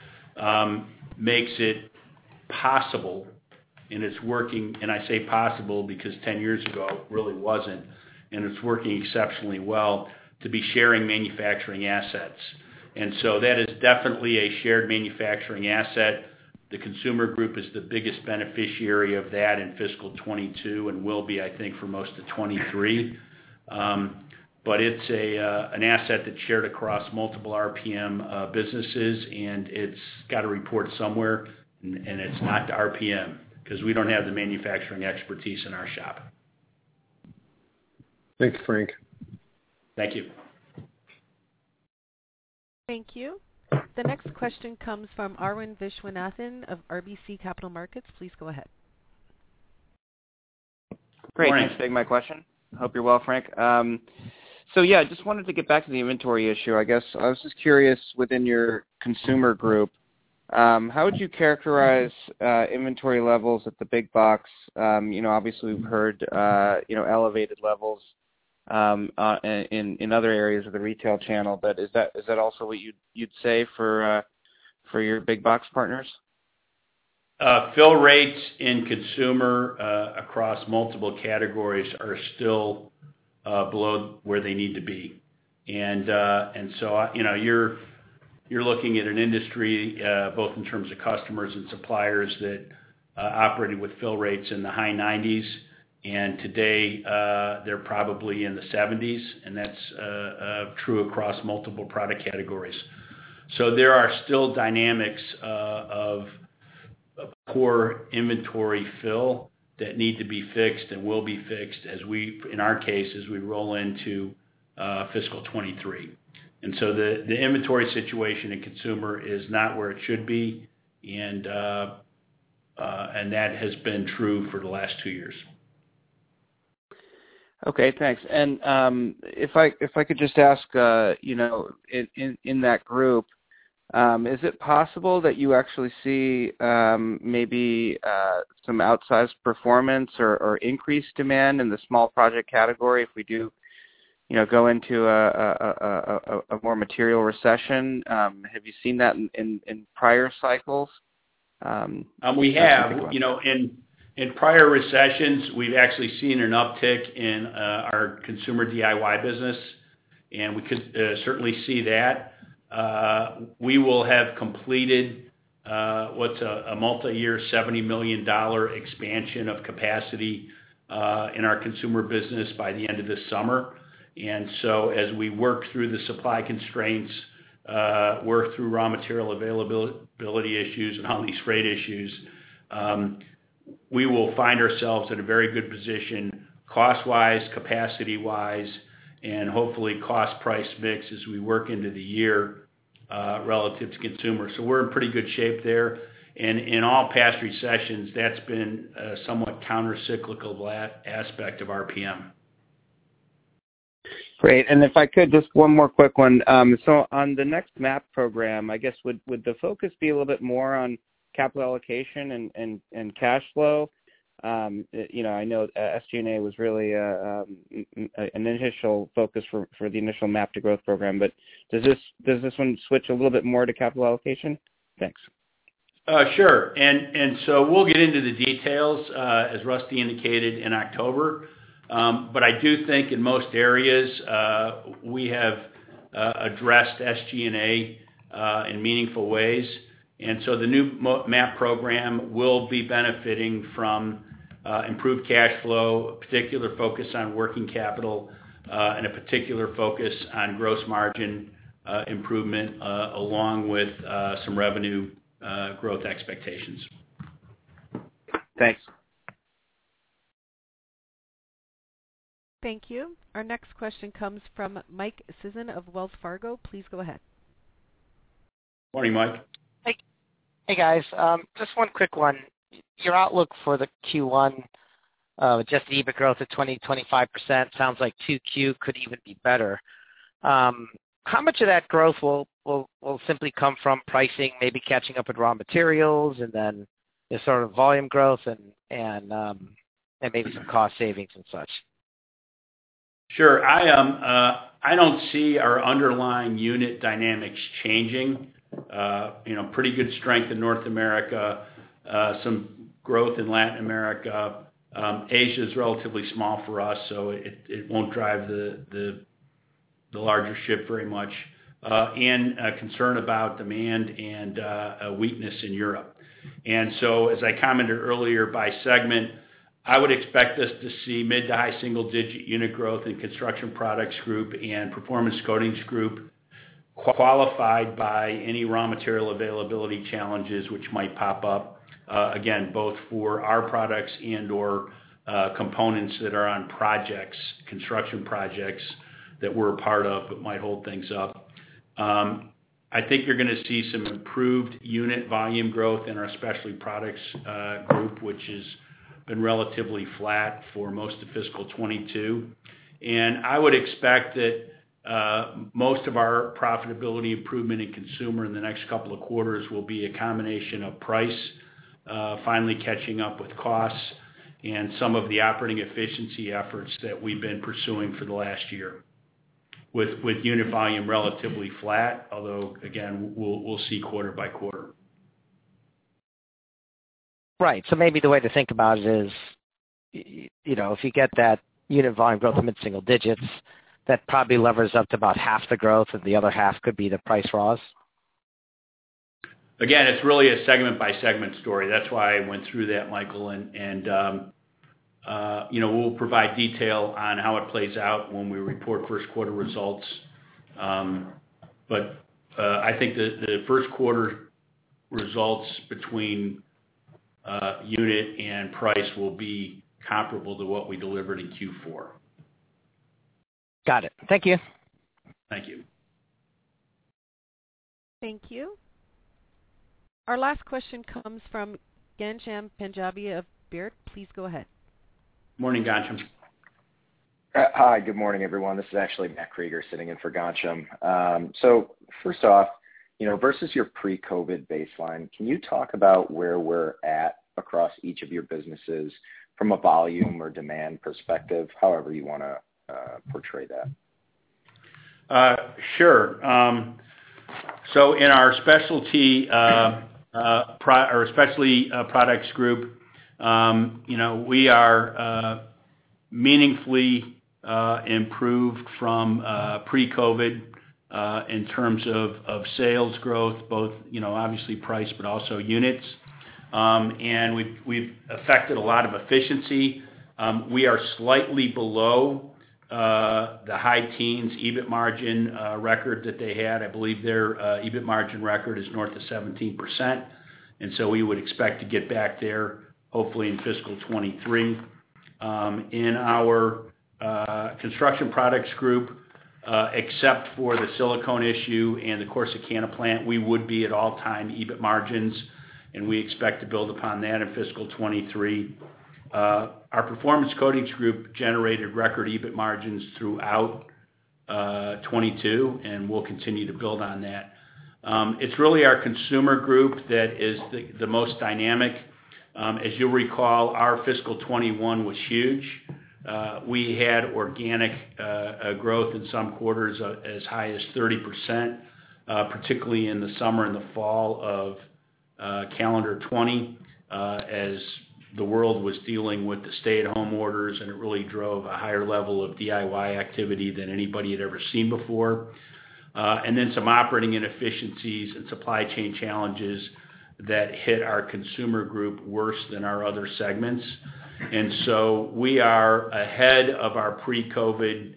makes it possible, and it's working, and I say possible because 10 years ago it really wasn't, and it's working exceptionally well, to be sharing manufacturing assets. And so that is definitely a shared manufacturing asset. The consumer group is the biggest beneficiary of that in fiscal 22 and will be, I think, for most of 23. But it's an asset that's shared across multiple RPM businesses, and it's got to report somewhere, and it's not to RPM because we don't have the manufacturing expertise in our shop. Thanks, Frank. Thank you. Thank you. The next question comes from Arvind Viswanathan of RBC Capital Markets. Please go ahead. Great. Thanks for taking my question. Hope you're well, Frank. I just wanted to get back to the inventory issue. I guess I was just curious within your consumer group, how would you characterize inventory levels at the big box? Obviously we've heard, elevated levels in other areas of the retail channel. But is that also what you'd say for your big box partners? Fill rates in consumer across multiple categories are still below where they need to be, and so you're looking at an industry both in terms of customers and suppliers that operated with fill rates in the high 90s, and today they're probably in the 70s, and that's true across multiple product categories. So there are still dynamics of poor inventory fill that need to be fixed and will be fixed in our case, as we roll into fiscal 23. And so the inventory situation in consumer is not where it should be, and that has been true for the last 2 years. Okay, thanks. And if I could just ask, in that group, is it possible that you actually see maybe some outsized performance or increased demand in the small project category if we do, go into a more material recession? Have you seen that in prior cycles? We have. In prior recessions, we've actually seen an uptick in our consumer DIY business, and we could certainly see that. We will have completed what's a multi-year $70 million expansion of capacity in our consumer business by the end of this summer. And so as we work through the supply constraints, work through raw material availability issues and all these freight issues, we will find ourselves in a very good position cost-wise, capacity-wise, and hopefully cost-price mix as we work into the year relative to consumer. So we're in pretty good shape there. And in all past recessions, that's been a somewhat counter-cyclical aspect of RPM. Great. And if I could, just one more quick one. So on the next MAP program, I guess would the focus be a little bit more on capital allocation and cash flow? I know SG&A was really an initial focus for the initial MAP to Growth program, but does this one switch a little bit more to capital allocation? Thanks. Sure. And so we'll get into the details, as Rusty indicated, in October. But I do think in most areas we have addressed SG&A in meaningful ways. And so the new MAP program will be benefiting from improved cash flow, a particular focus on working capital, and a particular focus on gross margin improvement, along with some revenue growth expectations. Thanks. Thank you. Our next question comes from Mike Sison of Wells Fargo. Please go ahead. Morning, Mike. Hey guys, just one quick one. Your outlook for the Q1 adjusted EBIT growth at 20-25% sounds like 2Q could even be better. How much of that growth will simply come from pricing, maybe catching up with raw materials, and then the sort of volume growth and maybe some cost savings and such? Sure. I don't see our underlying unit dynamics changing. Pretty good strength in North America, some growth in Latin America. Asia is relatively small for us, so it won't drive the larger ship very much. And concern about demand and a weakness in Europe. And so, as I commented earlier, by segment, I would expect us to see mid to high single-digit unit growth in Construction Products Group and Performance Coatings Group, qualified by any raw material availability challenges which might pop up, again, both for our products and or components that are on projects, construction projects that we're a part of but might hold things up. I think you're going to see some improved unit volume growth in our Specialty Products Group, which has been relatively flat for most of fiscal 22. And I would expect that most of our profitability improvement in consumer in the next couple of quarters will be a combination of price finally catching up with costs, and some of the operating efficiency efforts that we've been pursuing for the last year, with unit volume relatively flat, although, again, we'll see quarter by quarter. Right. So maybe the way to think about it is, if you get that unit volume growth of mid-single digits, that probably levers up to about half the growth, and the other half could be the price raws? Again, it's really a segment-by-segment story. That's why I went through that, Michael, and we'll provide detail on how it plays out when we report first quarter results. But I think the first quarter results between unit and price will be comparable to what we delivered in Q4. Got it. Thank you. Thank you. Thank you. Our last question comes from Ghansham Panjabi of Baird. Please go ahead. Morning, Ghansham. Hi, good morning, everyone. This is actually Matt Krieger sitting in for Ghansham. So first off, versus your pre-COVID baseline, can you talk about where we're at across each of your businesses from a volume or demand perspective, however you want to portray that? Sure. So in our specialty products group, we are meaningfully improved from pre-COVID in terms of sales growth, both obviously price, but also units. And we've affected a lot of efficiency. We are slightly below the high teens EBIT margin record that they had. I believe their EBIT margin record is north of 17%, and so we would expect to get back there hopefully in fiscal 23. In our construction products group, except for the silicone issue and the Corsicana plant, we would be at all-time EBIT margins, and we expect to build upon that in fiscal 23. Our performance coatings group generated record EBIT margins throughout 22, and we'll continue to build on that. It's really our consumer group that is the most dynamic. As you'll recall, our fiscal 21 was huge. We had organic growth in some quarters as high as 30%, particularly in the summer and the fall of calendar 20, as the world was dealing with the stay-at-home orders, and it really drove a higher level of DIY activity than anybody had ever seen before. And then some operating inefficiencies and supply chain challenges that hit our consumer group worse than our other segments. And so we are ahead of our pre-COVID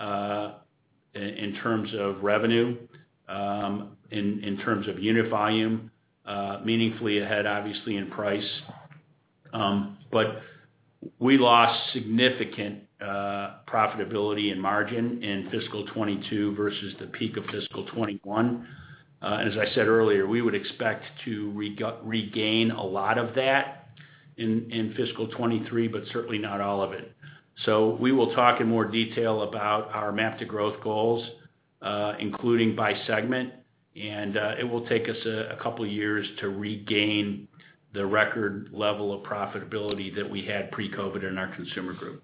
in terms of revenue, in terms of unit volume, meaningfully ahead, obviously, in price. But we lost significant profitability and margin in fiscal 22 versus the peak of fiscal 21. As I said earlier, we would expect to regain a lot of that in fiscal 23, but certainly not all of it. So we will talk in more detail about our MAP to Growth goals, including by segment, and it will take us a couple of years to regain the record level of profitability that we had pre-COVID in our consumer group.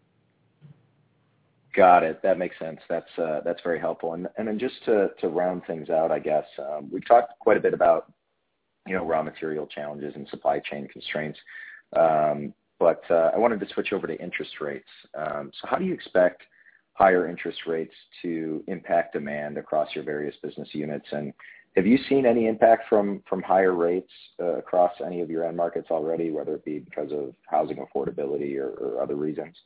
Got it. That makes sense. That's very helpful. And then just to round things out, I guess, we've talked quite a bit about, raw material challenges and supply chain constraints. But I wanted to switch over to interest rates. So how do you expect higher interest rates to impact demand across your various business units? And have you seen any impact from higher rates across any of your end markets already, whether it be because of housing affordability or other reasons?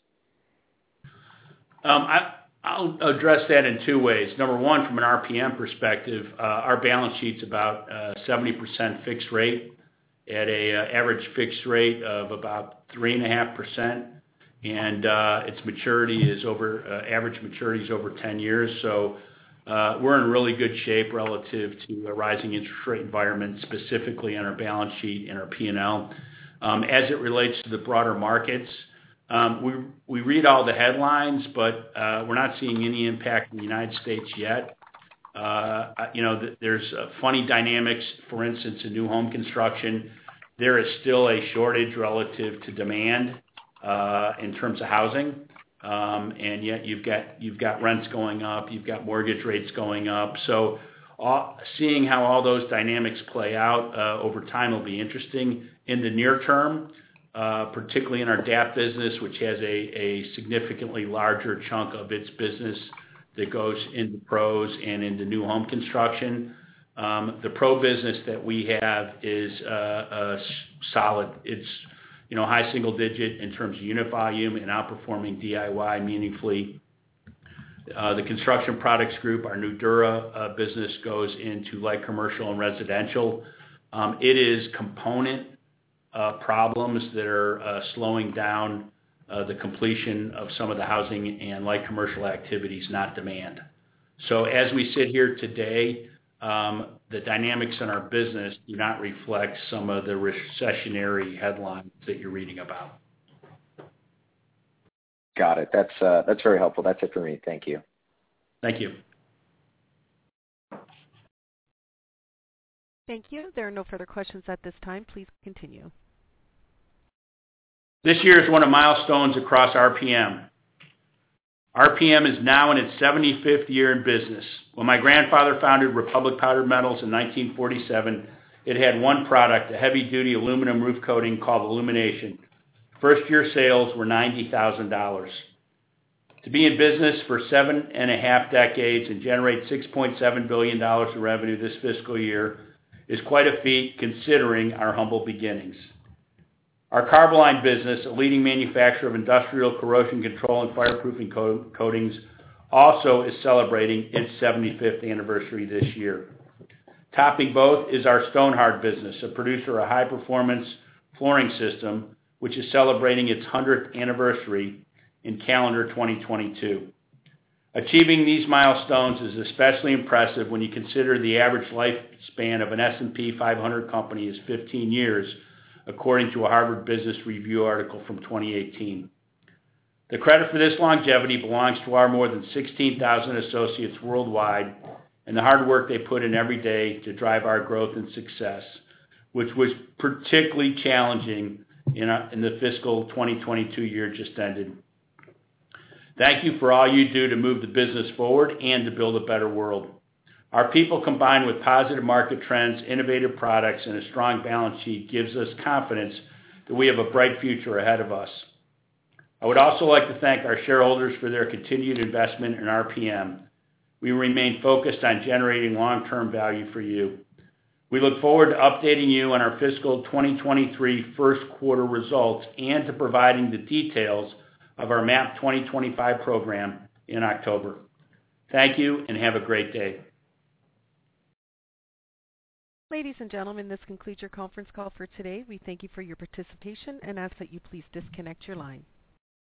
I'll address that in two ways. Number one, from an RPM perspective, our balance sheet's about 70% fixed rate at a average fixed rate of about 3.5%, and its maturity is average maturity is over 10 years. So we're in really good shape relative to a rising interest rate environment, specifically on our balance sheet and our P&L. As it relates to the broader markets, we read all the headlines, but we're not seeing any impact in the United States yet. There's funny dynamics. For instance, in new home construction, there is still a shortage relative to demand. in terms of housing, and yet you've got rents going up, you've got mortgage rates going up. So seeing how all those dynamics play out over time will be interesting. In the near term, particularly in our DAP business, which has a significantly larger chunk of its business that goes into pros and into new home construction. The pro business that we have is solid. It's high single digit in terms of unit volume and outperforming DIY meaningfully. The Construction Products Group, our Nudura business, goes into light commercial and residential. It is component problems that are slowing down the completion of some of the housing and light commercial activities, not demand. So as we sit here today, the dynamics in our business do not reflect some of the recessionary headlines that you're reading about. Got it. That's very helpful. That's it for me. Thank you. Thank you. Thank you. There are no further questions at this time. Please continue. This year is one of milestones across RPM. RPM is now in its 75th year in business. When my grandfather founded Republic Powdered Metals in 1947, it had one product, a heavy-duty aluminum roof coating called Illumination. First-year sales were $90,000. To be in business for 7.5 decades and generate $6.7 billion of revenue this fiscal year is quite a feat considering our humble beginnings. Our Carboline business, a leading manufacturer of industrial corrosion control and fireproofing coatings, also is celebrating its 75th anniversary this year. Topping both is our Stonhard business, a producer of high-performance flooring system, which is celebrating its 100th anniversary in calendar 2022. Achieving these milestones is especially impressive when you consider the average lifespan of an S&P 500 company is 15 years, according to a Harvard Business Review article from 2018. The credit for this longevity belongs to our more than 16,000 associates worldwide and the hard work they put in every day to drive our growth and success, which was particularly challenging in the fiscal 2022 year just ended. Thank you for all you do to move the business forward and to build a better world. Our people, combined with positive market trends, innovative products, and a strong balance sheet, gives us confidence that we have a bright future ahead of us. I would also like to thank our shareholders for their continued investment in RPM. We remain focused on generating long-term value for you. We look forward to updating you on our fiscal 2023 first quarter results and to providing the details of our MAP 2025 program in October. Thank you and have a great day. Ladies and gentlemen, this concludes your conference call for today. We thank you for your participation and ask that you please disconnect your line.